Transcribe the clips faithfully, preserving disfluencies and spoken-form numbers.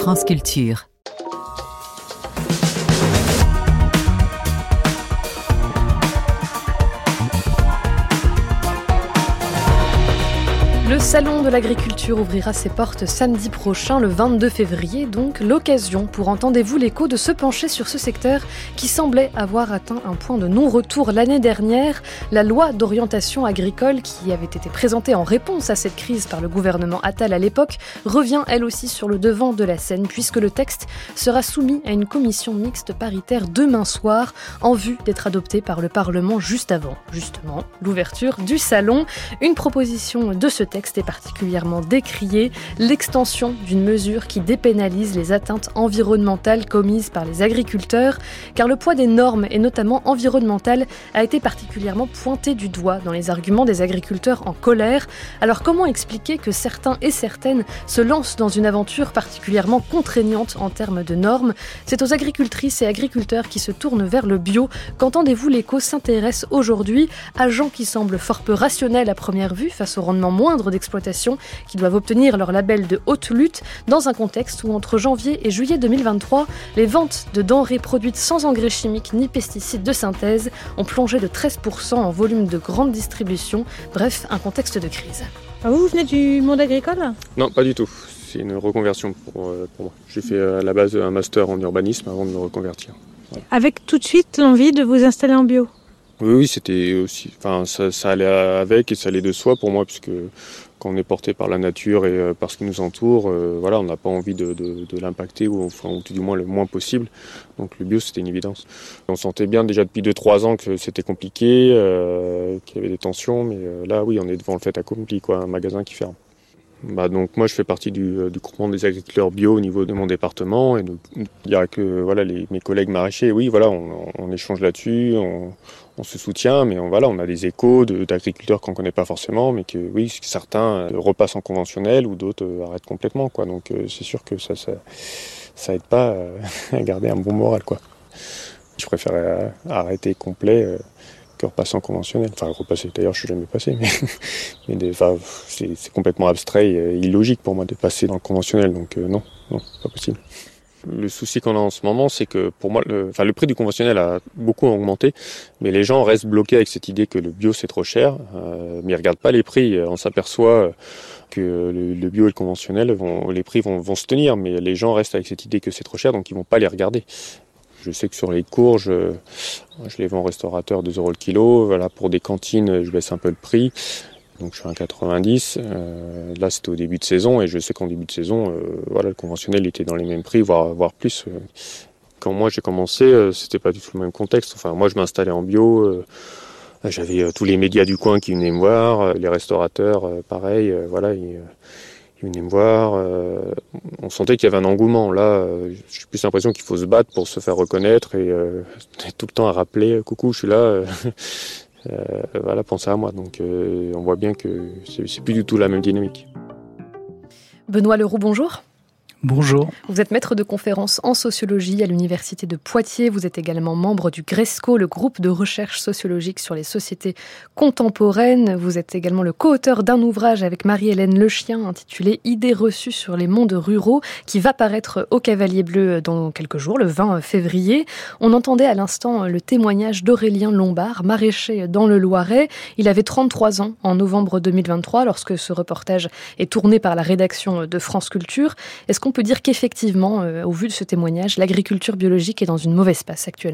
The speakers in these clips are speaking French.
France Culture. Le Salon de l'agriculture ouvrira ses portes samedi prochain, le vingt-deux février, donc l'occasion pour Entendez-vous l'écho de se pencher sur ce secteur qui semblait avoir atteint un point de non-retour l'année dernière. La loi d'orientation agricole qui avait été présentée en réponse à cette crise par le gouvernement Attal à l'époque revient elle aussi sur le devant de la scène puisque le texte sera soumis à une commission mixte paritaire demain soir en vue d'être adopté par le Parlement juste avant, justement, l'ouverture du salon. Une proposition de ce texte est particulièrement décrié, l'extension d'une mesure qui dépénalise les atteintes environnementales commises par les agriculteurs, car le poids des normes, et notamment environnementales, a été particulièrement pointé du doigt dans les arguments des agriculteurs en colère. Alors comment expliquer que certains et certaines se lancent dans une aventure particulièrement contraignante en termes de normes ? C'est aux agricultrices et agriculteurs qui se tournent vers le bio qu'Entendez-vous l'écho s'intéresse aujourd'hui à gens qui semblent fort peu rationnels à première vue face au rendement moindre d'exploitation qui doivent obtenir leur label de haute lutte dans un contexte où entre janvier et juillet deux mille vingt-trois, les ventes de denrées produites sans engrais chimiques ni pesticides de synthèse ont plongé de treize pour cent en volume de grande distribution. Bref, un contexte de crise. Ah vous, vous venez du monde agricole ? Non, pas du tout. C'est une reconversion pour, euh, pour moi. J'ai fait à la base un master en urbanisme avant de me reconvertir. Voilà. Avec tout de suite l'envie de vous installer en bio ? Oui, oui, c'était aussi, enfin, ça, ça allait avec et ça allait de soi pour moi, puisque quand on est porté par la nature et euh, par ce qui nous entoure, euh, voilà, on n'a pas envie de, de, de l'impacter ou, enfin, ou du moins le moins possible. Donc le bio, c'était une évidence. On sentait bien déjà depuis deux trois ans que c'était compliqué, euh, qu'il y avait des tensions, mais euh, là, oui, on est devant le fait accompli, quoi, un magasin qui ferme. Bah donc moi je fais partie du, du groupement des agriculteurs bio au niveau de mon département et donc il y a que voilà les mes collègues maraîchers, oui voilà on, on échange là-dessus, on, on se soutient, mais on, voilà on a des échos de, d'agriculteurs qu'on connaît pas forcément, mais que oui certains repassent en conventionnel ou d'autres arrêtent complètement quoi, donc euh, c'est sûr que ça ça ça aide pas euh, à garder un bon moral quoi. Je préfère euh, arrêter complet. Euh, repasser en conventionnel, enfin repasser, d'ailleurs je suis jamais passé, mais, mais des, enfin, c'est, c'est complètement abstrait et illogique pour moi de passer dans le conventionnel, donc euh, non, non, pas possible. Le souci qu'on a en ce moment, c'est que pour moi, le, enfin, le prix du conventionnel a beaucoup augmenté, mais les gens restent bloqués avec cette idée que le bio c'est trop cher, euh, mais ils regardent pas les prix, on s'aperçoit que le, le bio et le conventionnel, vont, les prix vont, vont se tenir, mais les gens restent avec cette idée que c'est trop cher, donc ils vont pas les regarder. Je sais que sur les courges, je, je les vends au restaurateur deux euros le kilo. Voilà, pour des cantines, je baisse un peu le prix. Donc je suis à un quatre-vingt-dix. Euh, là, c'était au début de saison et je sais qu'en début de saison, euh, voilà, le conventionnel était dans les mêmes prix, voire, voire plus. Quand moi j'ai commencé, euh, c'était pas du tout le même contexte. Enfin, moi je m'installais en bio. Euh, j'avais euh, tous les médias du coin qui venaient me voir, euh, les restaurateurs, euh, pareil. Euh, voilà. Et, euh, Ils venaient me voir, euh, on sentait qu'il y avait un engouement. Là, euh, j'ai plus l'impression qu'il faut se battre pour se faire reconnaître et euh, tout le temps à rappeler « Coucou, je suis là, euh, euh, voilà, pensez à moi ». Donc euh, on voit bien que c'est, c'est plus du tout la même dynamique. Benoît Leroux, bonjour. Bonjour. Vous êtes maître de conférences en sociologie à l'université de Poitiers. Vous êtes également membre du GRESCO, le groupe de recherche sociologique sur les sociétés contemporaines. Vous êtes également le co-auteur d'un ouvrage avec Marie-Hélène Lechien intitulé « Idées reçues sur les mondes ruraux » qui va paraître au Cavalier Bleu dans quelques jours, le vingt février. On entendait à l'instant le témoignage d'Aurélien Lombard, maraîcher dans le Loiret. Il avait trente-trois ans en novembre deux mille vingt-trois lorsque ce reportage est tourné par la rédaction de France Culture. Est-ce qu'on On peut dire qu'effectivement, euh, au vu de ce témoignage, l'agriculture biologique est dans une mauvaise passe actuellement ?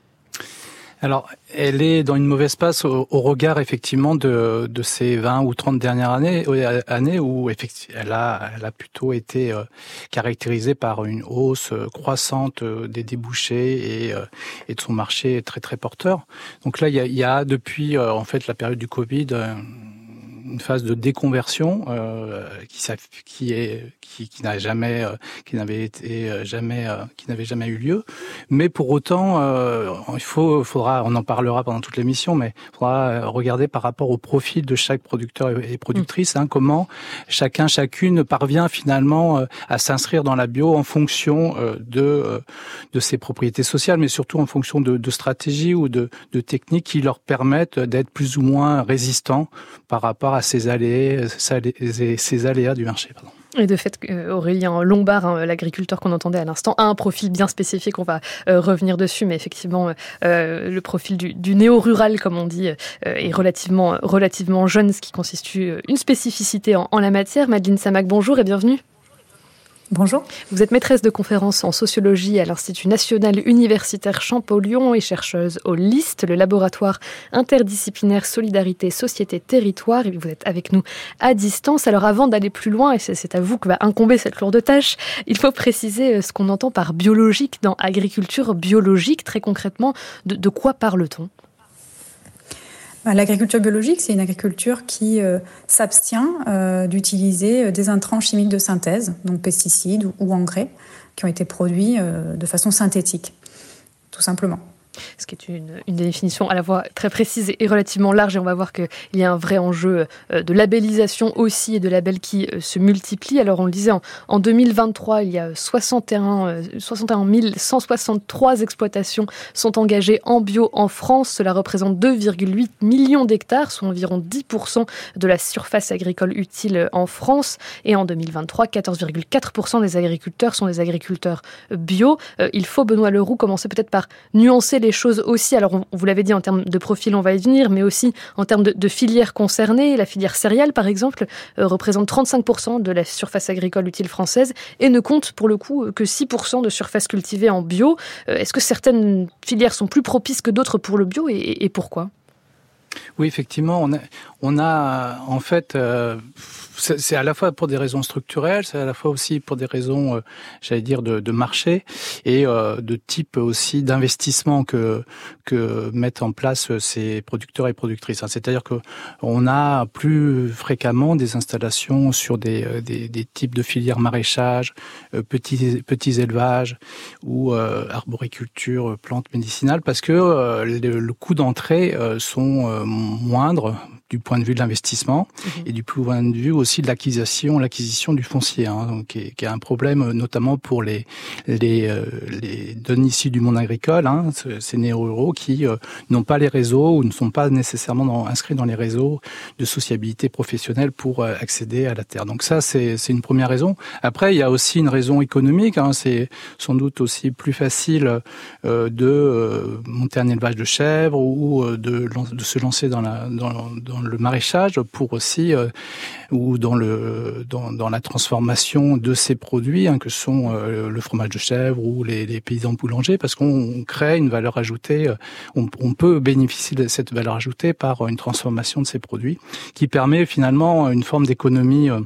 Alors, elle est dans une mauvaise passe au, au regard effectivement de, de ces vingt ou trente dernières années, années où effectivement, elle a, elle a plutôt été euh, caractérisée par une hausse croissante euh, des débouchés et, euh, et de son marché très très porteur. Donc là, il y a, il y a depuis euh, en fait la période du Covid euh, une phase de déconversion euh, qui, qui est qui, qui n'a jamais euh, qui n'avait été euh, jamais euh, qui n'avait jamais eu lieu, mais pour autant euh, il faut faudra on en parlera pendant toute l'émission, mais il faudra regarder par rapport au profil de chaque producteur et productrice, hein, comment chacun chacune parvient finalement euh, à s'inscrire dans la bio en fonction euh, de euh, de ses propriétés sociales, mais surtout en fonction de, de stratégies ou de, de techniques qui leur permettent d'être plus ou moins résistants par rapport à ces aléas, ces aléas du marché. Pardon. Et de fait, Aurélien Lombard, hein, l'agriculteur qu'on entendait à l'instant, a un profil bien spécifique. On va euh, revenir dessus, mais effectivement, euh, le profil du, du néo-rural, comme on dit, euh, est relativement, relativement jeune, ce qui constitue une spécificité en, en la matière. Madeleine Samac, bonjour et bienvenue. Bonjour. Vous êtes maîtresse de conférences en sociologie à l'Institut national universitaire Champollion et chercheuse au L I S T, le laboratoire interdisciplinaire Solidarité, Société, Territoire. Et vous êtes avec nous à distance. Alors avant d'aller plus loin, et c'est, c'est à vous que va incomber cette lourde tâche, il faut préciser ce qu'on entend par biologique dans agriculture biologique. Très concrètement, de, de quoi parle-t-on ? L'agriculture biologique, c'est une agriculture qui euh, s'abstient euh, d'utiliser des intrants chimiques de synthèse, donc pesticides ou, ou engrais, qui ont été produits euh, de façon synthétique, tout simplement. Ce qui est une, une définition à la fois très précise et relativement large. Et on va voir qu'il y a un vrai enjeu de labellisation aussi et de labels qui se multiplient. Alors on le disait, en, en deux mille vingt-trois, il y a soixante et un mille cent soixante-trois exploitations sont engagées en bio en France. Cela représente deux virgule huit millions d'hectares, soit environ dix pour cent de la surface agricole utile en France. Et en deux mille vingt-trois, quatorze virgule quatre pour cent des agriculteurs sont des agriculteurs bio. Il faut, Benoît Leroux, commencer peut-être par nuancer les choses aussi. Alors, on, vous l'avez dit, en termes de profil, on va y venir, mais aussi en termes de, de filières concernées. La filière céréales, par exemple, euh, représente trente-cinq pour cent de la surface agricole utile française et ne compte, pour le coup, que six pour cent de surface cultivée en bio. Euh, est-ce que certaines filières sont plus propices que d'autres pour le bio et, et pourquoi ? Oui, effectivement, on a, on a en fait, euh, c'est, c'est à la fois pour des raisons structurelles, c'est à la fois aussi pour des raisons, euh, j'allais dire, de, de marché et euh, de type aussi d'investissement que que mettent en place ces producteurs et productrices. C'est-à-dire que on a plus fréquemment des installations sur des des, des types de filières maraîchage, euh, petits petits élevages ou euh, arboriculture, plantes médicinales, parce que euh, le, le coût d'entrée euh, sont euh, moindres du point de vue de l'investissement mmh. et du point de vue aussi de l'acquisition, l'acquisition du foncier, hein, donc, qui, est, qui est un problème notamment pour les les, euh, les donnes issues du monde agricole, hein, ces néo-ruraux qui euh, n'ont pas les réseaux ou ne sont pas nécessairement dans, inscrits dans les réseaux de sociabilité professionnelle pour euh, accéder à la terre. Donc ça, c'est, c'est une première raison. Après, il y a aussi une raison économique. Hein, c'est sans doute aussi plus facile euh, de euh, monter un élevage de chèvres ou euh, de, de se lancer dans la dans, dans le maraîchage pour aussi euh, ou dans le dans, dans la transformation de ces produits hein, que sont euh, le fromage de chèvre ou les, les paysans boulangers, parce qu'on crée une valeur ajoutée, on, on peut bénéficier de cette valeur ajoutée par une transformation de ces produits qui permet finalement une forme d'économie euh,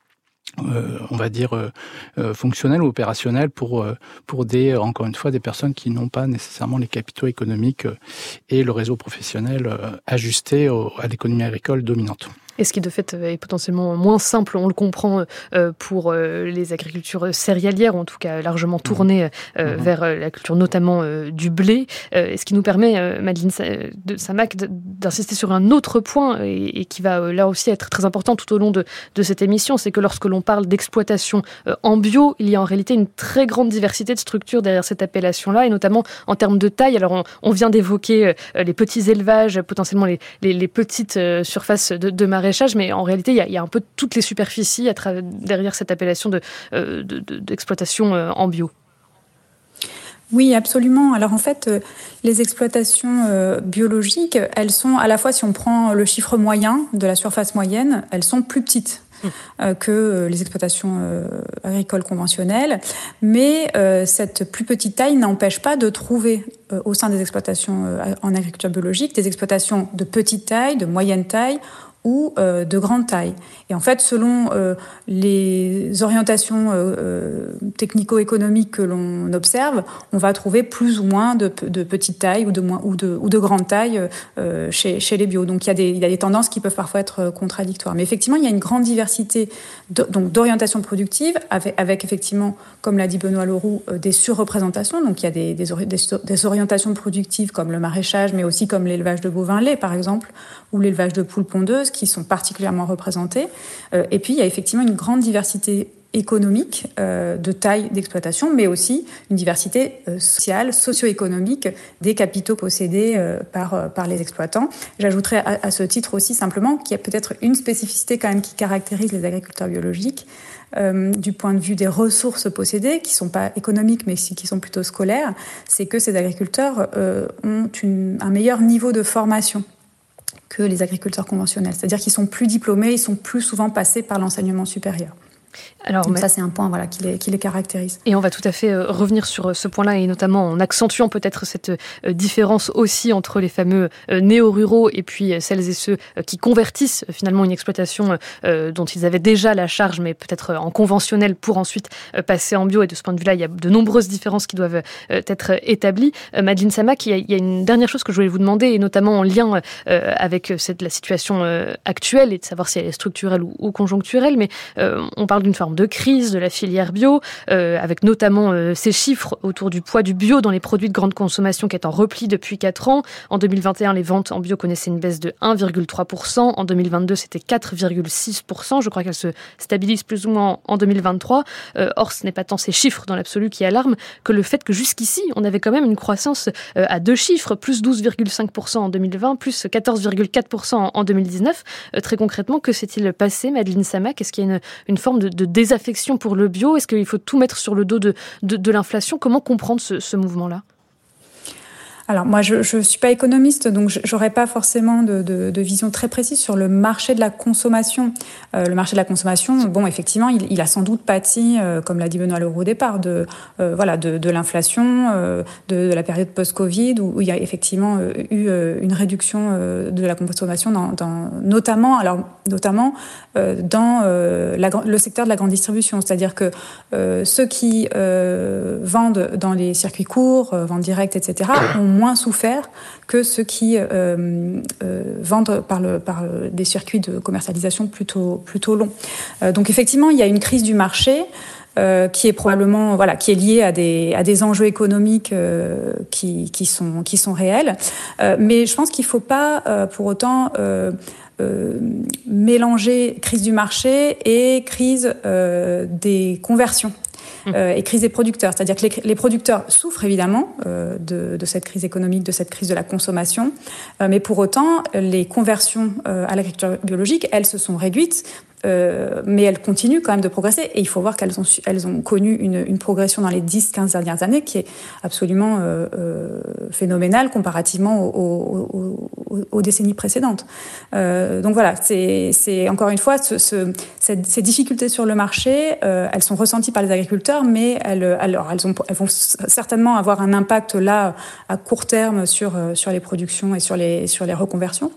Euh, on va dire euh, euh, fonctionnel ou opérationnel pour euh, pour des encore une fois des personnes qui n'ont pas nécessairement les capitaux économiques euh, et le réseau professionnel euh, ajusté au, à l'économie agricole dominante. Et ce qui, de fait, est potentiellement moins simple, on le comprend, euh, pour euh, les agricultures céréalières, ou en tout cas largement tournées euh, mmh. vers la culture notamment euh, du blé. Euh, ce qui nous permet, euh, Madeleine de Samac, d'insister sur un autre point, et, et qui va euh, là aussi être très important tout au long de, de cette émission, c'est que lorsque l'on parle d'exploitation euh, en bio, il y a en réalité une très grande diversité de structures derrière cette appellation-là, et notamment en termes de taille. Alors, on, on vient d'évoquer euh, les petits élevages, potentiellement les, les, les petites euh, surfaces de, de maraîchage, mais en réalité, il y a, il y a un peu toutes les superficies à travers, derrière cette appellation de, euh, de, de, d'exploitation euh, en bio. Oui, absolument. Alors en fait, euh, les exploitations euh, biologiques, elles sont à la fois, si on prend le chiffre moyen de la surface moyenne, elles sont plus petites euh, que euh, les exploitations euh, agricoles conventionnelles. Mais euh, cette plus petite taille n'empêche pas de trouver euh, au sein des exploitations euh, en agriculture biologique des exploitations de petite taille, de moyenne taille, ou euh, de grande taille. Et en fait, selon euh, les orientations euh, technico-économiques que l'on observe, on va trouver plus ou moins de, de petite taille ou de, moins, ou de, ou de grande taille euh, chez, chez les bio. Donc il y a des, il y a des tendances qui peuvent parfois être contradictoires. Mais effectivement, il y a une grande diversité de, donc, d'orientation productive, avec, avec effectivement, comme l'a dit Benoît Leroux, euh, des surreprésentations. Donc il y a des, des, des, des orientations productives comme le maraîchage, mais aussi comme l'élevage de bovins laits, par exemple, ou l'élevage de poules pondeuses, qui sont particulièrement représentés. Euh, et puis, il y a effectivement une grande diversité économique, euh, de taille d'exploitation, mais aussi une diversité euh, sociale, socio-économique des capitaux possédés euh, par, euh, par les exploitants. J'ajouterais à, à ce titre aussi simplement qu'il y a peut-être une spécificité quand même qui caractérise les agriculteurs biologiques, euh, du point de vue des ressources possédées, qui ne sont pas économiques, mais qui sont plutôt scolaires, c'est que ces agriculteurs euh, ont une, un meilleur niveau de formation que les agriculteurs conventionnels. C'est-à-dire qu'ils sont plus diplômés, ils sont plus souvent passés par l'enseignement supérieur. Alors, Donc mais... ça, c'est un point voilà, qui, les, qui les caractérise. Et on va tout à fait euh, revenir sur ce point-là, et notamment en accentuant peut-être cette euh, différence aussi entre les fameux euh, néo-ruraux et puis euh, celles et ceux euh, qui convertissent euh, finalement une exploitation euh, dont ils avaient déjà la charge, mais peut-être euh, en conventionnel pour ensuite euh, passer en bio. Et de ce point de vue-là, il y a de nombreuses différences qui doivent euh, être établies. Euh, Madeleine Samak, il y, a, il y a une dernière chose que je voulais vous demander, et notamment en lien euh, avec cette, la situation euh, actuelle, et de savoir si elle est structurelle ou, ou conjoncturelle, mais euh, on parle d'une forme de crise de la filière bio, euh, avec notamment euh, ces chiffres autour du poids du bio dans les produits de grande consommation qui est en repli depuis quatre ans. En deux mille vingt et un, les ventes en bio connaissaient une baisse de un virgule trois pour cent. En deux mille vingt-deux, c'était quatre virgule six pour cent. Je crois qu'elle se stabilise plus ou moins en deux mille vingt-trois. Euh, or, ce n'est pas tant ces chiffres dans l'absolu qui alarment que le fait que jusqu'ici, on avait quand même une croissance euh, à deux chiffres, plus douze virgule cinq pour cent en deux mille vingt, plus quatorze virgule quatre pour cent en deux mille dix-neuf. Euh, très concrètement, que s'est-il passé, Madeleine Samak? Est-ce qu'il y a une, une forme de, de désaffection pour le bio? Est-ce qu'il faut tout mettre sur le dos de, de, de l'inflation? Comment comprendre ce, ce mouvement-là? Alors moi, je ne suis pas économiste, donc j'aurais pas forcément de, de, de vision très précise sur le marché de la consommation. Euh, le marché de la consommation, bon, effectivement, il, il a sans doute pâti, euh, comme l'a dit Benoît Leroux au départ, de euh, voilà, de, de l'inflation, euh, de, de la période post-Covid, où, où il y a effectivement euh, eu euh, une réduction euh, de la consommation, dans, dans, notamment, alors notamment euh, dans euh, la, le secteur de la grande distribution, c'est-à-dire que euh, ceux qui euh, vendent dans les circuits courts, euh, vente directe, et cetera, ont moins souffert que ceux qui euh, euh, vendent par, le, par des circuits de commercialisation plutôt, plutôt longs. Euh, donc effectivement, il y a une crise du marché euh, qui est probablement voilà, qui est liée à des, à des enjeux économiques euh, qui, qui, sont, qui sont réels. Euh, mais je pense qu'il ne faut pas euh, pour autant euh, euh, mélanger crise du marché et crise euh, des conversions. Euh, et crise des producteurs. C'est-à-dire que les, les producteurs souffrent évidemment euh, de, de cette crise économique, de cette crise de la consommation, euh, mais pour autant, les conversions euh, à l'agriculture biologique, elles se sont réduites, euh, mais elles continuent quand même de progresser. Et il faut voir qu'elles ont, elles ont connu une, une progression dans les dix quinze dernières années qui est absolument euh, euh, phénoménale comparativement aux, aux, aux, aux décennies précédentes. Euh, donc voilà, c'est, c'est encore une fois, ce, ce, cette, ces difficultés sur le marché, euh, elles sont ressenties par les agriculteurs, mais elles, alors, elles, ont, elles vont certainement avoir un impact là à court terme sur, sur les productions et sur les, sur les reconversions.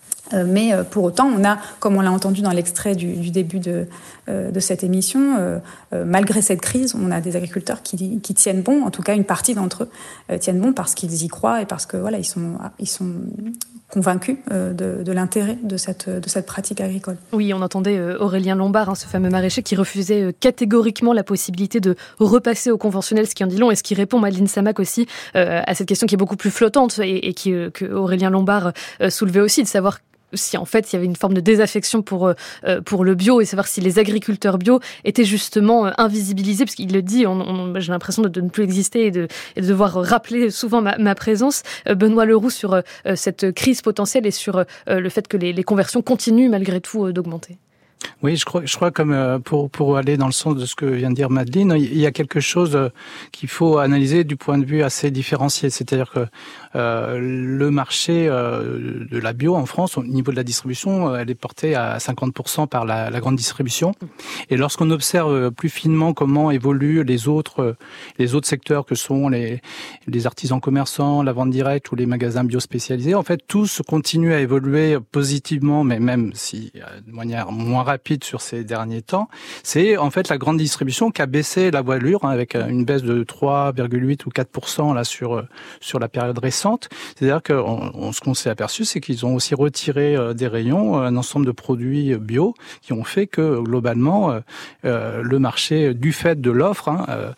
Mais pour autant, on a, comme on l'a entendu dans l'extrait du, du début de, de cette émission, euh, malgré cette crise, on a des agriculteurs qui, qui tiennent bon, en tout cas une partie d'entre eux euh, tiennent bon parce qu'ils y croient et parce que voilà, ils sont, ils sont convaincus euh, de, de l'intérêt de cette, de cette pratique agricole. Oui, on entendait Aurélien Lombard, hein, ce fameux maraîcher qui refusait catégoriquement la possibilité de repasser au conventionnel, ce qui en dit long, et ce qui répond, Madeleine Samak, aussi euh, à cette question qui est beaucoup plus flottante et, et qui, euh, que Aurélien Lombard euh, soulevait aussi, de savoir si en fait il y avait une forme de désaffection pour euh, pour le bio, et savoir si les agriculteurs bio étaient justement euh, invisibilisés, parce qu'il le dit, on, on, j'ai l'impression de, de ne plus exister et de, et de devoir rappeler souvent ma, ma présence. Euh, Benoît Leroux, sur euh, cette crise potentielle et sur euh, le fait que les, les conversions continuent malgré tout euh, d'augmenter. Oui, je crois, je crois comme euh, pour pour aller dans le sens de ce que vient de dire Madeleine, il y a quelque chose euh, qu'il faut analyser du point de vue assez différencié. C'est-à-dire que euh, le marché euh, de la bio en France, au niveau de la distribution, elle est portée à cinquante pour cent par la, la grande distribution. Et lorsqu'on observe plus finement comment évoluent les autres les autres secteurs que sont les les artisans commerçants, la vente directe ou les magasins bio spécialisés, en fait, tous continuent à évoluer positivement, mais même si de manière moins rapide sur ces derniers temps. C'est en fait la grande distribution qui a baissé la voilure, hein, avec une baisse de trois virgule huit ou quatre pour cent là sur sur la période récente. C'est-à-dire que on, on, ce qu'on s'est aperçu, c'est qu'ils ont aussi retiré euh, des rayons un ensemble de produits bio qui ont fait que globalement euh, le marché, du fait de l'offre, hein, euh,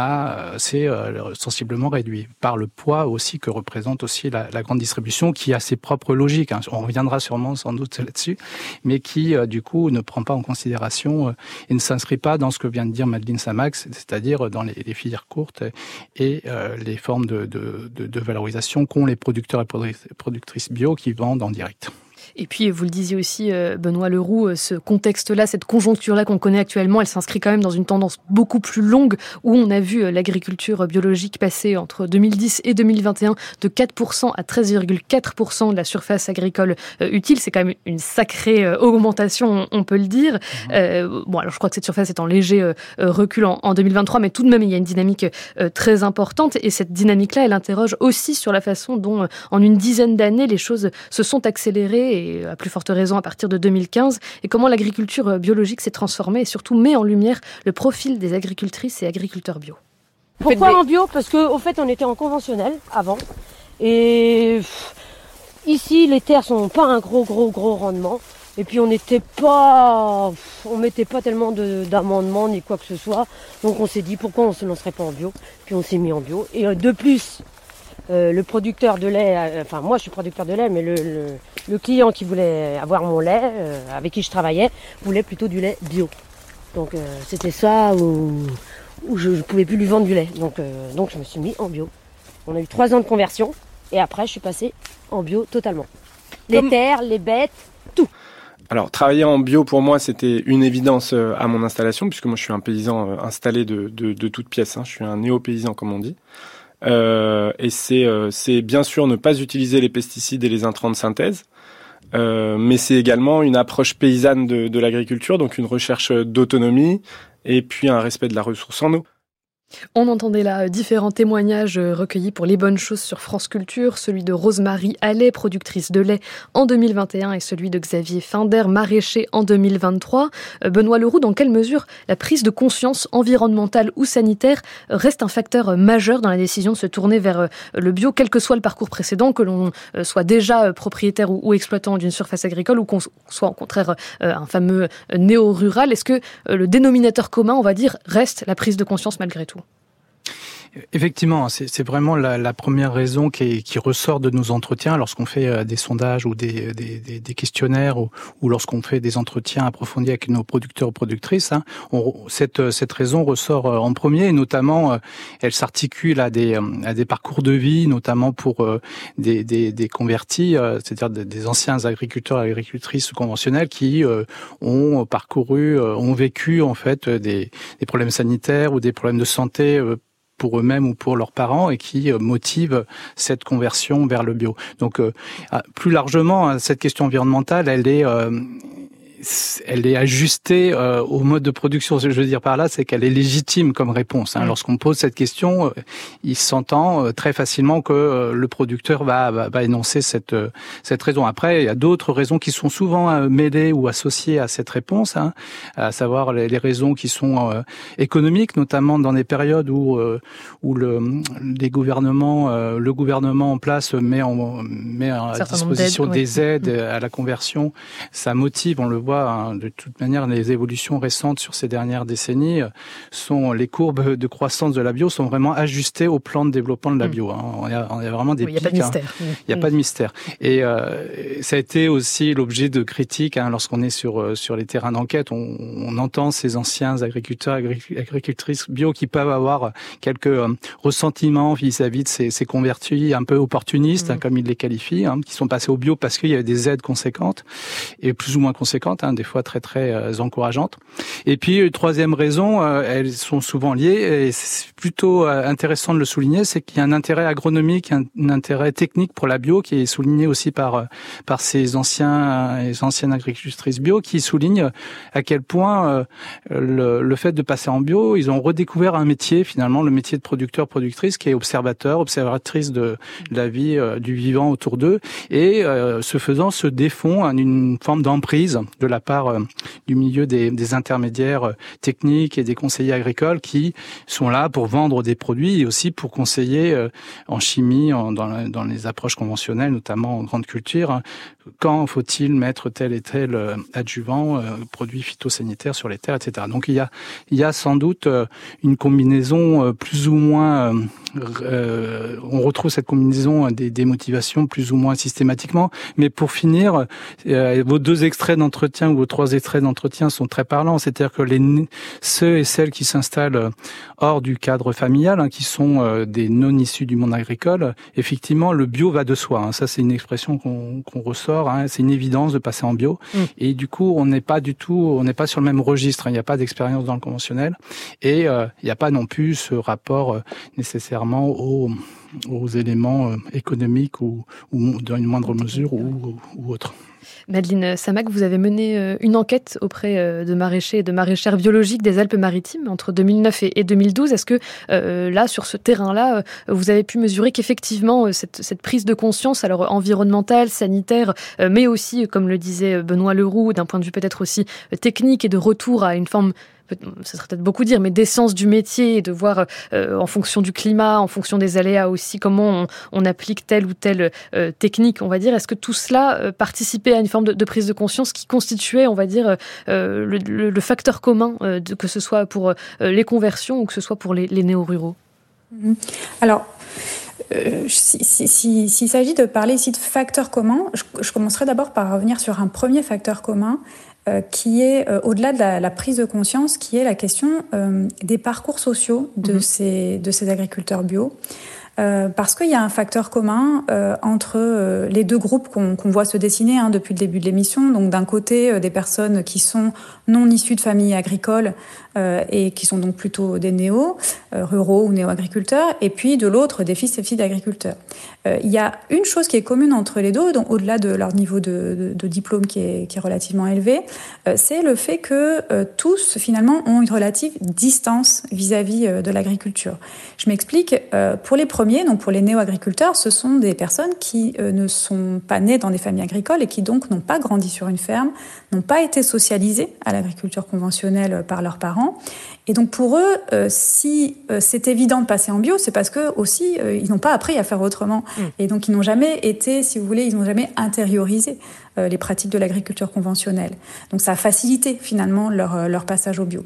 a s'est euh, sensiblement réduit par le poids aussi que représente aussi la, la grande distribution, qui a ses propres logiques, hein. On reviendra sûrement sans doute là-dessus, mais qui euh, du coup ne prend pas en considération euh, et ne s'inscrit pas dans ce que vient de dire Madeleine Samax, c'est-à-dire dans les, les filières courtes et euh, les formes de, de, de, de valorisation qu'ont les producteurs et productrices bio qui vendent en direct. Et puis, vous le disiez aussi, Benoît Leroux, ce contexte-là, cette conjoncture-là qu'on connaît actuellement, elle s'inscrit quand même dans une tendance beaucoup plus longue où on a vu l'agriculture biologique passer entre deux mille dix et deux mille vingt et un de quatre pour cent à treize virgule quatre pour cent de la surface agricole utile. C'est quand même une sacrée augmentation, on peut le dire. Mmh. Euh, bon, alors je crois que cette surface est en léger euh, recul en, en deux mille vingt-trois, mais tout de même, il y a une dynamique euh, très importante. Et cette dynamique-là, elle interroge aussi sur la façon dont, euh, en une dizaine d'années, les choses se sont accélérées et à plus forte raison à partir de deux mille quinze, et comment l'agriculture biologique s'est transformée et surtout met en lumière le profil des agricultrices et agriculteurs bio. Pourquoi en bio ? Parce qu'au fait, on était en conventionnel avant, et ici, les terres sont pas un gros, gros, gros rendement, et puis on n'était pas, on mettait pas tellement de, d'amendements ni quoi que ce soit, donc on s'est dit pourquoi on se lancerait pas en bio, puis on s'est mis en bio, et de plus, Euh, le producteur de lait, euh, enfin moi je suis producteur de lait, mais le, le, le client qui voulait avoir mon lait, euh, avec qui je travaillais, voulait plutôt du lait bio. Donc euh, c'était ça où, où je ne pouvais plus lui vendre du lait. Donc, euh, donc je me suis mis en bio. On a eu trois ans de conversion et après je suis passée en bio totalement. Les Comme... terres, les bêtes, tout. Alors, travailler en bio, pour moi, c'était une évidence à mon installation, puisque moi je suis un paysan installé de, de, de toutes pièces. Hein. Je suis un néo-paysan, comme on dit. Euh, et c'est, euh, c'est bien sûr ne pas utiliser les pesticides et les intrants de synthèse, euh, mais c'est également une approche paysanne de, de l'agriculture, donc une recherche d'autonomie et puis un respect de la ressource en eau. On entendait là différents témoignages recueillis pour Les Bonnes Choses sur France Culture, celui de Rosemarie Allais, productrice de lait en deux mille vingt et un, et celui de Xavier Finder, maraîcher en deux mille vingt-trois. Benoît Leroux, dans quelle mesure la prise de conscience environnementale ou sanitaire reste un facteur majeur dans la décision de se tourner vers le bio, quel que soit le parcours précédent, que l'on soit déjà propriétaire ou exploitant d'une surface agricole ou qu'on soit au contraire un fameux néo-rural? Est-ce que le dénominateur commun, on va dire, reste la prise de conscience malgré tout? Effectivement, c'est, c'est vraiment la, la première raison qui, qui ressort de nos entretiens lorsqu'on fait des sondages ou des, des, des, des questionnaires ou, ou lorsqu'on fait des entretiens approfondis avec nos producteurs ou productrices. Hein, on, cette, cette raison ressort en premier et notamment, elle s'articule à des, à des parcours de vie, notamment pour des, des, des convertis, c'est-à-dire des anciens agriculteurs et agricultrices conventionnels qui ont parcouru, ont vécu en fait des, des problèmes sanitaires ou des problèmes de santé pour eux-mêmes ou pour leurs parents et qui motivent cette conversion vers le bio. Donc, euh, plus largement, cette question environnementale, elle est... Euh, elle est ajustée euh, au mode de production. Ce que je veux dire par là, c'est qu'elle est légitime comme réponse. Hein. Mmh. Lorsqu'on pose cette question, euh, il s'entend euh, très facilement que euh, le producteur va, va, va énoncer cette, euh, cette raison. Après, il y a d'autres raisons qui sont souvent euh, mêlées ou associées à cette réponse, hein, à savoir les, les raisons qui sont euh, économiques, notamment dans des périodes où, euh, où le, les gouvernements, euh, le gouvernement en place met, en, met à disposition des aides mmh. à la conversion. Ça motive, on le voit. De toute manière, les évolutions récentes sur ces dernières décennies sont les courbes de croissance de la bio sont vraiment ajustées au plan de développement de la bio. Hein. On, a, on a vraiment des oui, pics. Il n'y a pas de mystère. Hein. Il n'y a pas de mystère. Et euh, ça a été aussi l'objet de critiques hein, lorsqu'on est sur sur les terrains d'enquête. On, on entend ces anciens agriculteurs, agricultrices bio qui peuvent avoir quelques euh, ressentiments vis-à-vis de ces, ces convertis un peu opportunistes, mmh. hein, comme ils les qualifient, hein, qui sont passés au bio parce qu'il y avait des aides conséquentes et plus ou moins conséquentes. Hein, des fois très très euh, encourageantes. Et puis une troisième raison, euh, elles sont souvent liées et c'est plutôt euh, intéressant de le souligner, c'est qu'il y a un intérêt agronomique, un, un intérêt technique pour la bio qui est souligné aussi par euh, par ces anciens et anciennes agricultrices bio qui soulignent à quel point euh, le, le fait de passer en bio, ils ont redécouvert un métier finalement, le métier de producteur productrice qui est observateur, observatrice de, de la vie euh, du vivant autour d'eux et euh, ce faisant se défont en une forme d'emprise de la part euh, du milieu des, des intermédiaires euh, techniques et des conseillers agricoles qui sont là pour vendre des produits et aussi pour conseiller euh, en chimie, en, dans, dans les approches conventionnelles, notamment en grande culture, hein, quand faut-il mettre tel et tel adjuvant, euh, produit phytosanitaire sur les terres, et cetera. Donc il y a, il y a sans doute une combinaison plus ou moins, euh, on retrouve cette combinaison des, des motivations plus ou moins systématiquement. Mais pour finir, euh, vos deux extraits d'entretien ou vos trois extraits d'entretien sont très parlants. C'est-à-dire que les, ceux et celles qui s'installent hors du cadre familial, hein, qui sont euh, des non issus du monde agricole, effectivement, le bio va de soi. Hein. Ça, c'est une expression qu'on, qu'on ressort. Hein. C'est une évidence de passer en bio. Mmh. Et du coup, on n'est pas du tout, on n'est pas sur le même registre. Hein. Il n'y a pas d'expérience dans le conventionnel. Et euh, il n'y a pas non plus ce rapport euh, nécessairement aux, aux éléments euh, économiques ou, ou dans une moindre mesure ou, ou, ou autre. Madeleine Samac, vous avez mené une enquête auprès de maraîchers et de maraîchères biologiques des Alpes-Maritimes entre deux mille neuf et deux mille douze. Est-ce que euh, là, sur ce terrain-là, vous avez pu mesurer qu'effectivement, cette, cette prise de conscience, alors environnementale, sanitaire, euh, mais aussi, comme le disait Benoît Leroux, d'un point de vue peut-être aussi technique et de retour à une forme, ce serait peut-être beaucoup dire, mais d'essence du métier, de voir euh, en fonction du climat, en fonction des aléas aussi, comment on, on applique telle ou telle euh, technique, on va dire. Est-ce que tout cela euh, participait à une forme de, de prise de conscience qui constituait, on va dire, euh, le, le, le facteur commun, euh, de, que ce soit pour euh, les conversions ou que ce soit pour les, les néo-ruraux? Alors, Euh, si, si, si, s'il s'agit de parler ici de facteurs communs, je, je commencerai d'abord par revenir sur un premier facteur commun euh, qui est, euh, au-delà de la, la prise de conscience, qui est la question euh, des parcours sociaux de, mmh. ces, de ces agriculteurs bio. Euh, parce qu'il y a un facteur commun euh, entre euh, les deux groupes qu'on, qu'on voit se dessiner hein, depuis le début de l'émission. Donc d'un côté, euh, des personnes qui sont non issues de familles agricoles euh, et qui sont donc plutôt des néo, euh, ruraux ou néo-agriculteurs, et puis de l'autre, des fils et filles d'agriculteurs. Euh, il y a une chose qui est commune entre les deux, donc au-delà de leur niveau de, de, de diplôme qui est, qui est relativement élevé, euh, c'est le fait que euh, tous, finalement, ont une relative distance vis-à-vis euh, de l'agriculture. Je m'explique. Euh, pour les premiers, donc pour les néo-agriculteurs, ce sont des personnes qui euh, ne sont pas nées dans des familles agricoles et qui donc n'ont pas grandi sur une ferme, n'ont pas été socialisées à l'agriculture conventionnelle par leurs parents. Et donc pour eux, euh, si euh, c'est évident de passer en bio, c'est parce que aussi euh, ils n'ont pas appris à faire autrement. Mmh. Et donc ils n'ont jamais été, si vous voulez, ils n'ont jamais intériorisé euh, les pratiques de l'agriculture conventionnelle. Donc ça a facilité finalement leur, leur passage au bio.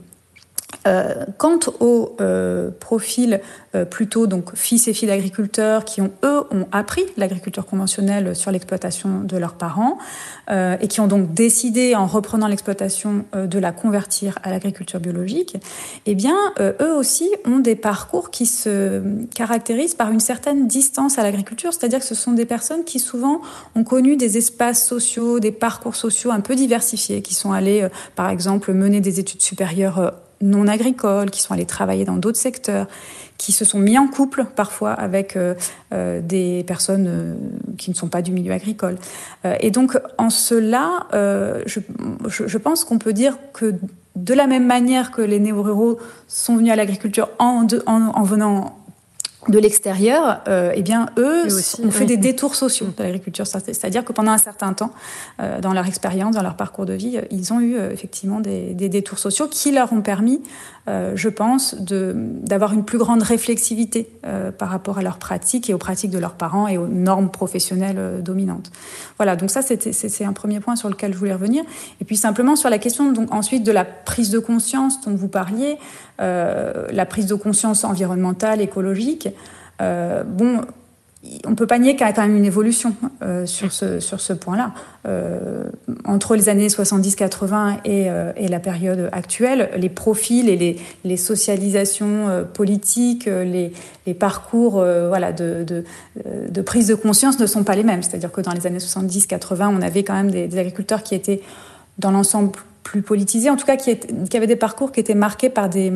Euh, quant au euh, profil euh, plutôt donc fils et filles d'agriculteurs qui ont eux ont appris l'agriculture conventionnelle sur l'exploitation de leurs parents euh, et qui ont donc décidé en reprenant l'exploitation euh, de la convertir à l'agriculture biologique, eh bien euh, eux aussi ont des parcours qui se caractérisent par une certaine distance à l'agriculture, c'est-à-dire que ce sont des personnes qui souvent ont connu des espaces sociaux, des parcours sociaux un peu diversifiés, qui sont allés euh, par exemple mener des études supérieures euh, non agricoles, qui sont allés travailler dans d'autres secteurs, qui se sont mis en couple parfois avec euh, euh, des personnes euh, qui ne sont pas du milieu agricole. Euh, et donc, en cela, euh, je, je, je pense qu'on peut dire que de la même manière que les néo-ruraux sont venus à l'agriculture en, de, en, en venant de l'extérieur, euh, eh bien, eux aussi, ont fait oui. des détours sociaux de l'agriculture. C'est-à-dire que pendant un certain temps, euh, dans leur expérience, dans leur parcours de vie, ils ont eu euh, effectivement des, des détours sociaux qui leur ont permis, euh, je pense, de, d'avoir une plus grande réflexivité euh, par rapport à leurs pratiques et aux pratiques de leurs parents et aux normes professionnelles euh, dominantes. Voilà, donc ça, c'était, c'est, c'est un premier point sur lequel je voulais revenir. Et puis simplement sur la question donc, ensuite de la prise de conscience dont vous parliez, euh, la prise de conscience environnementale, écologique. Euh, bon, on ne peut pas nier qu'il y a quand même une évolution euh, sur ce, sur ce point-là. Euh, entre les années soixante-dix quatre-vingts et, euh, et la période actuelle, les profils et les, les socialisations euh, politiques, les, les parcours euh, voilà, de, de, de prise de conscience ne sont pas les mêmes. C'est-à-dire que dans les années soixante-dix quatre-vingts, on avait quand même des, des agriculteurs qui étaient dans l'ensemble plus politisés, en tout cas qui, étaient, qui avaient des parcours qui étaient marqués par des...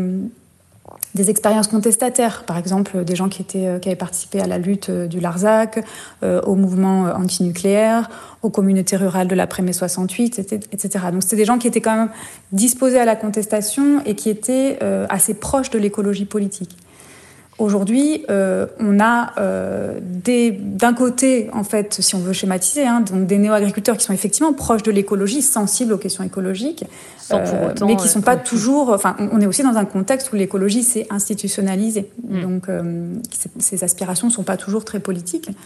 des expériences contestataires, par exemple des gens qui, étaient, qui avaient participé à la lutte du Larzac, euh, au mouvement antinucléaire, aux communautés rurales de l'après-mai soixante-huit, et cetera. Donc c'était des gens qui étaient quand même disposés à la contestation et qui étaient euh, assez proches de l'écologie politique. Aujourd'hui, euh, on a euh, des, d'un côté, en fait, si on veut schématiser, hein, donc des néo-agriculteurs qui sont effectivement proches de l'écologie, sensibles aux questions écologiques, euh, autant, mais qui ne sont pas euh, toujours... Enfin, on est aussi dans un contexte où l'écologie s'est institutionnalisée. Mmh. Donc, euh, ces aspirations ne sont pas toujours très politiques.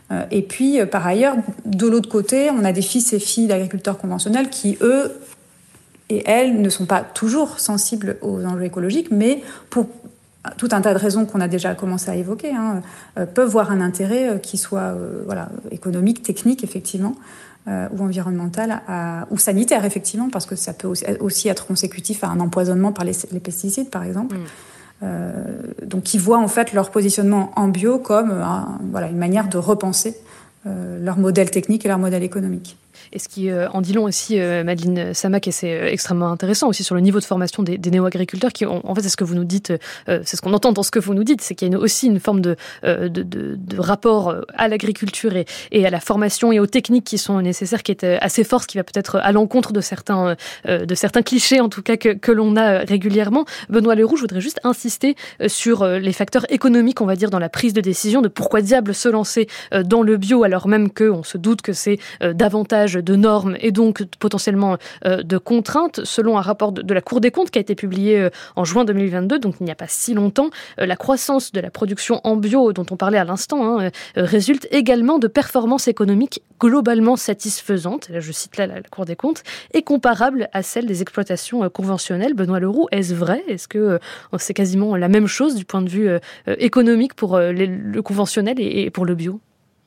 Euh, et puis, par ailleurs, de l'autre côté, on a des fils et filles d'agriculteurs conventionnels qui, eux et elles, ne sont pas toujours sensibles aux enjeux écologiques, mais pour tout un tas de raisons qu'on a déjà commencé à évoquer, hein, euh, peuvent voir un intérêt euh, qui soit euh, voilà, économique, technique, effectivement, euh, ou environnemental, à, ou sanitaire, effectivement, parce que ça peut aussi, aussi être consécutif à un empoisonnement par les, les pesticides, par exemple. Mmh. Euh, donc, qui voient en fait leur positionnement en bio comme un, voilà, une manière de repenser euh, leur modèle technique et leur modèle économique. Et ce qui euh, en dit long aussi, euh, Madeleine Samac, et c'est euh, extrêmement intéressant aussi sur le niveau de formation des, des néo-agriculteurs qui, ont, en fait, c'est ce que vous nous dites, euh, c'est ce qu'on entend dans ce que vous nous dites, c'est qu'il y a une, aussi une forme de, euh, de, de, de rapport à l'agriculture et, et à la formation et aux techniques qui sont nécessaires, qui est assez fort, ce qui va peut-être à l'encontre de certains, euh, de certains clichés, en tout cas, que, que l'on a régulièrement. Benoît Leroux, je voudrais juste insister sur les facteurs économiques, on va dire, dans la prise de décision, de pourquoi diable se lancer dans le bio, alors même qu'on se doute que c'est davantage de normes et donc potentiellement euh, de contraintes. Selon un rapport de, de la Cour des comptes qui a été publié euh, en juin deux mille vingt-deux, donc il n'y a pas si longtemps, euh, la croissance de la production en bio dont on parlait à l'instant hein, euh, résulte également de performances économiques globalement satisfaisantes, là je cite là la, la Cour des comptes, et comparable à celles des exploitations euh, conventionnelles. Benoît Leroux, est-ce vrai ? Est-ce que euh, c'est quasiment la même chose du point de vue euh, économique pour euh, les, le conventionnel et, et pour le bio ?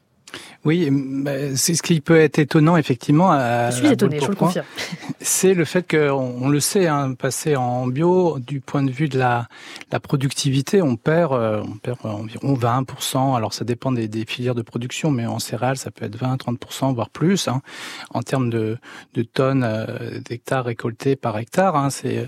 Oui, c'est ce qui peut être étonnant, effectivement. À, je suis étonné, je le confirme. C'est le fait qu'on on le sait, hein, passer en bio, du point de vue de la, la productivité, on perd, on perd environ vingt pour cent. Alors, ça dépend des, des filières de production, mais en céréales, ça peut être vingt à trente pour cent, voire plus, hein, en termes de, de tonnes euh, d'hectares récoltés par hectare. Hein, c'est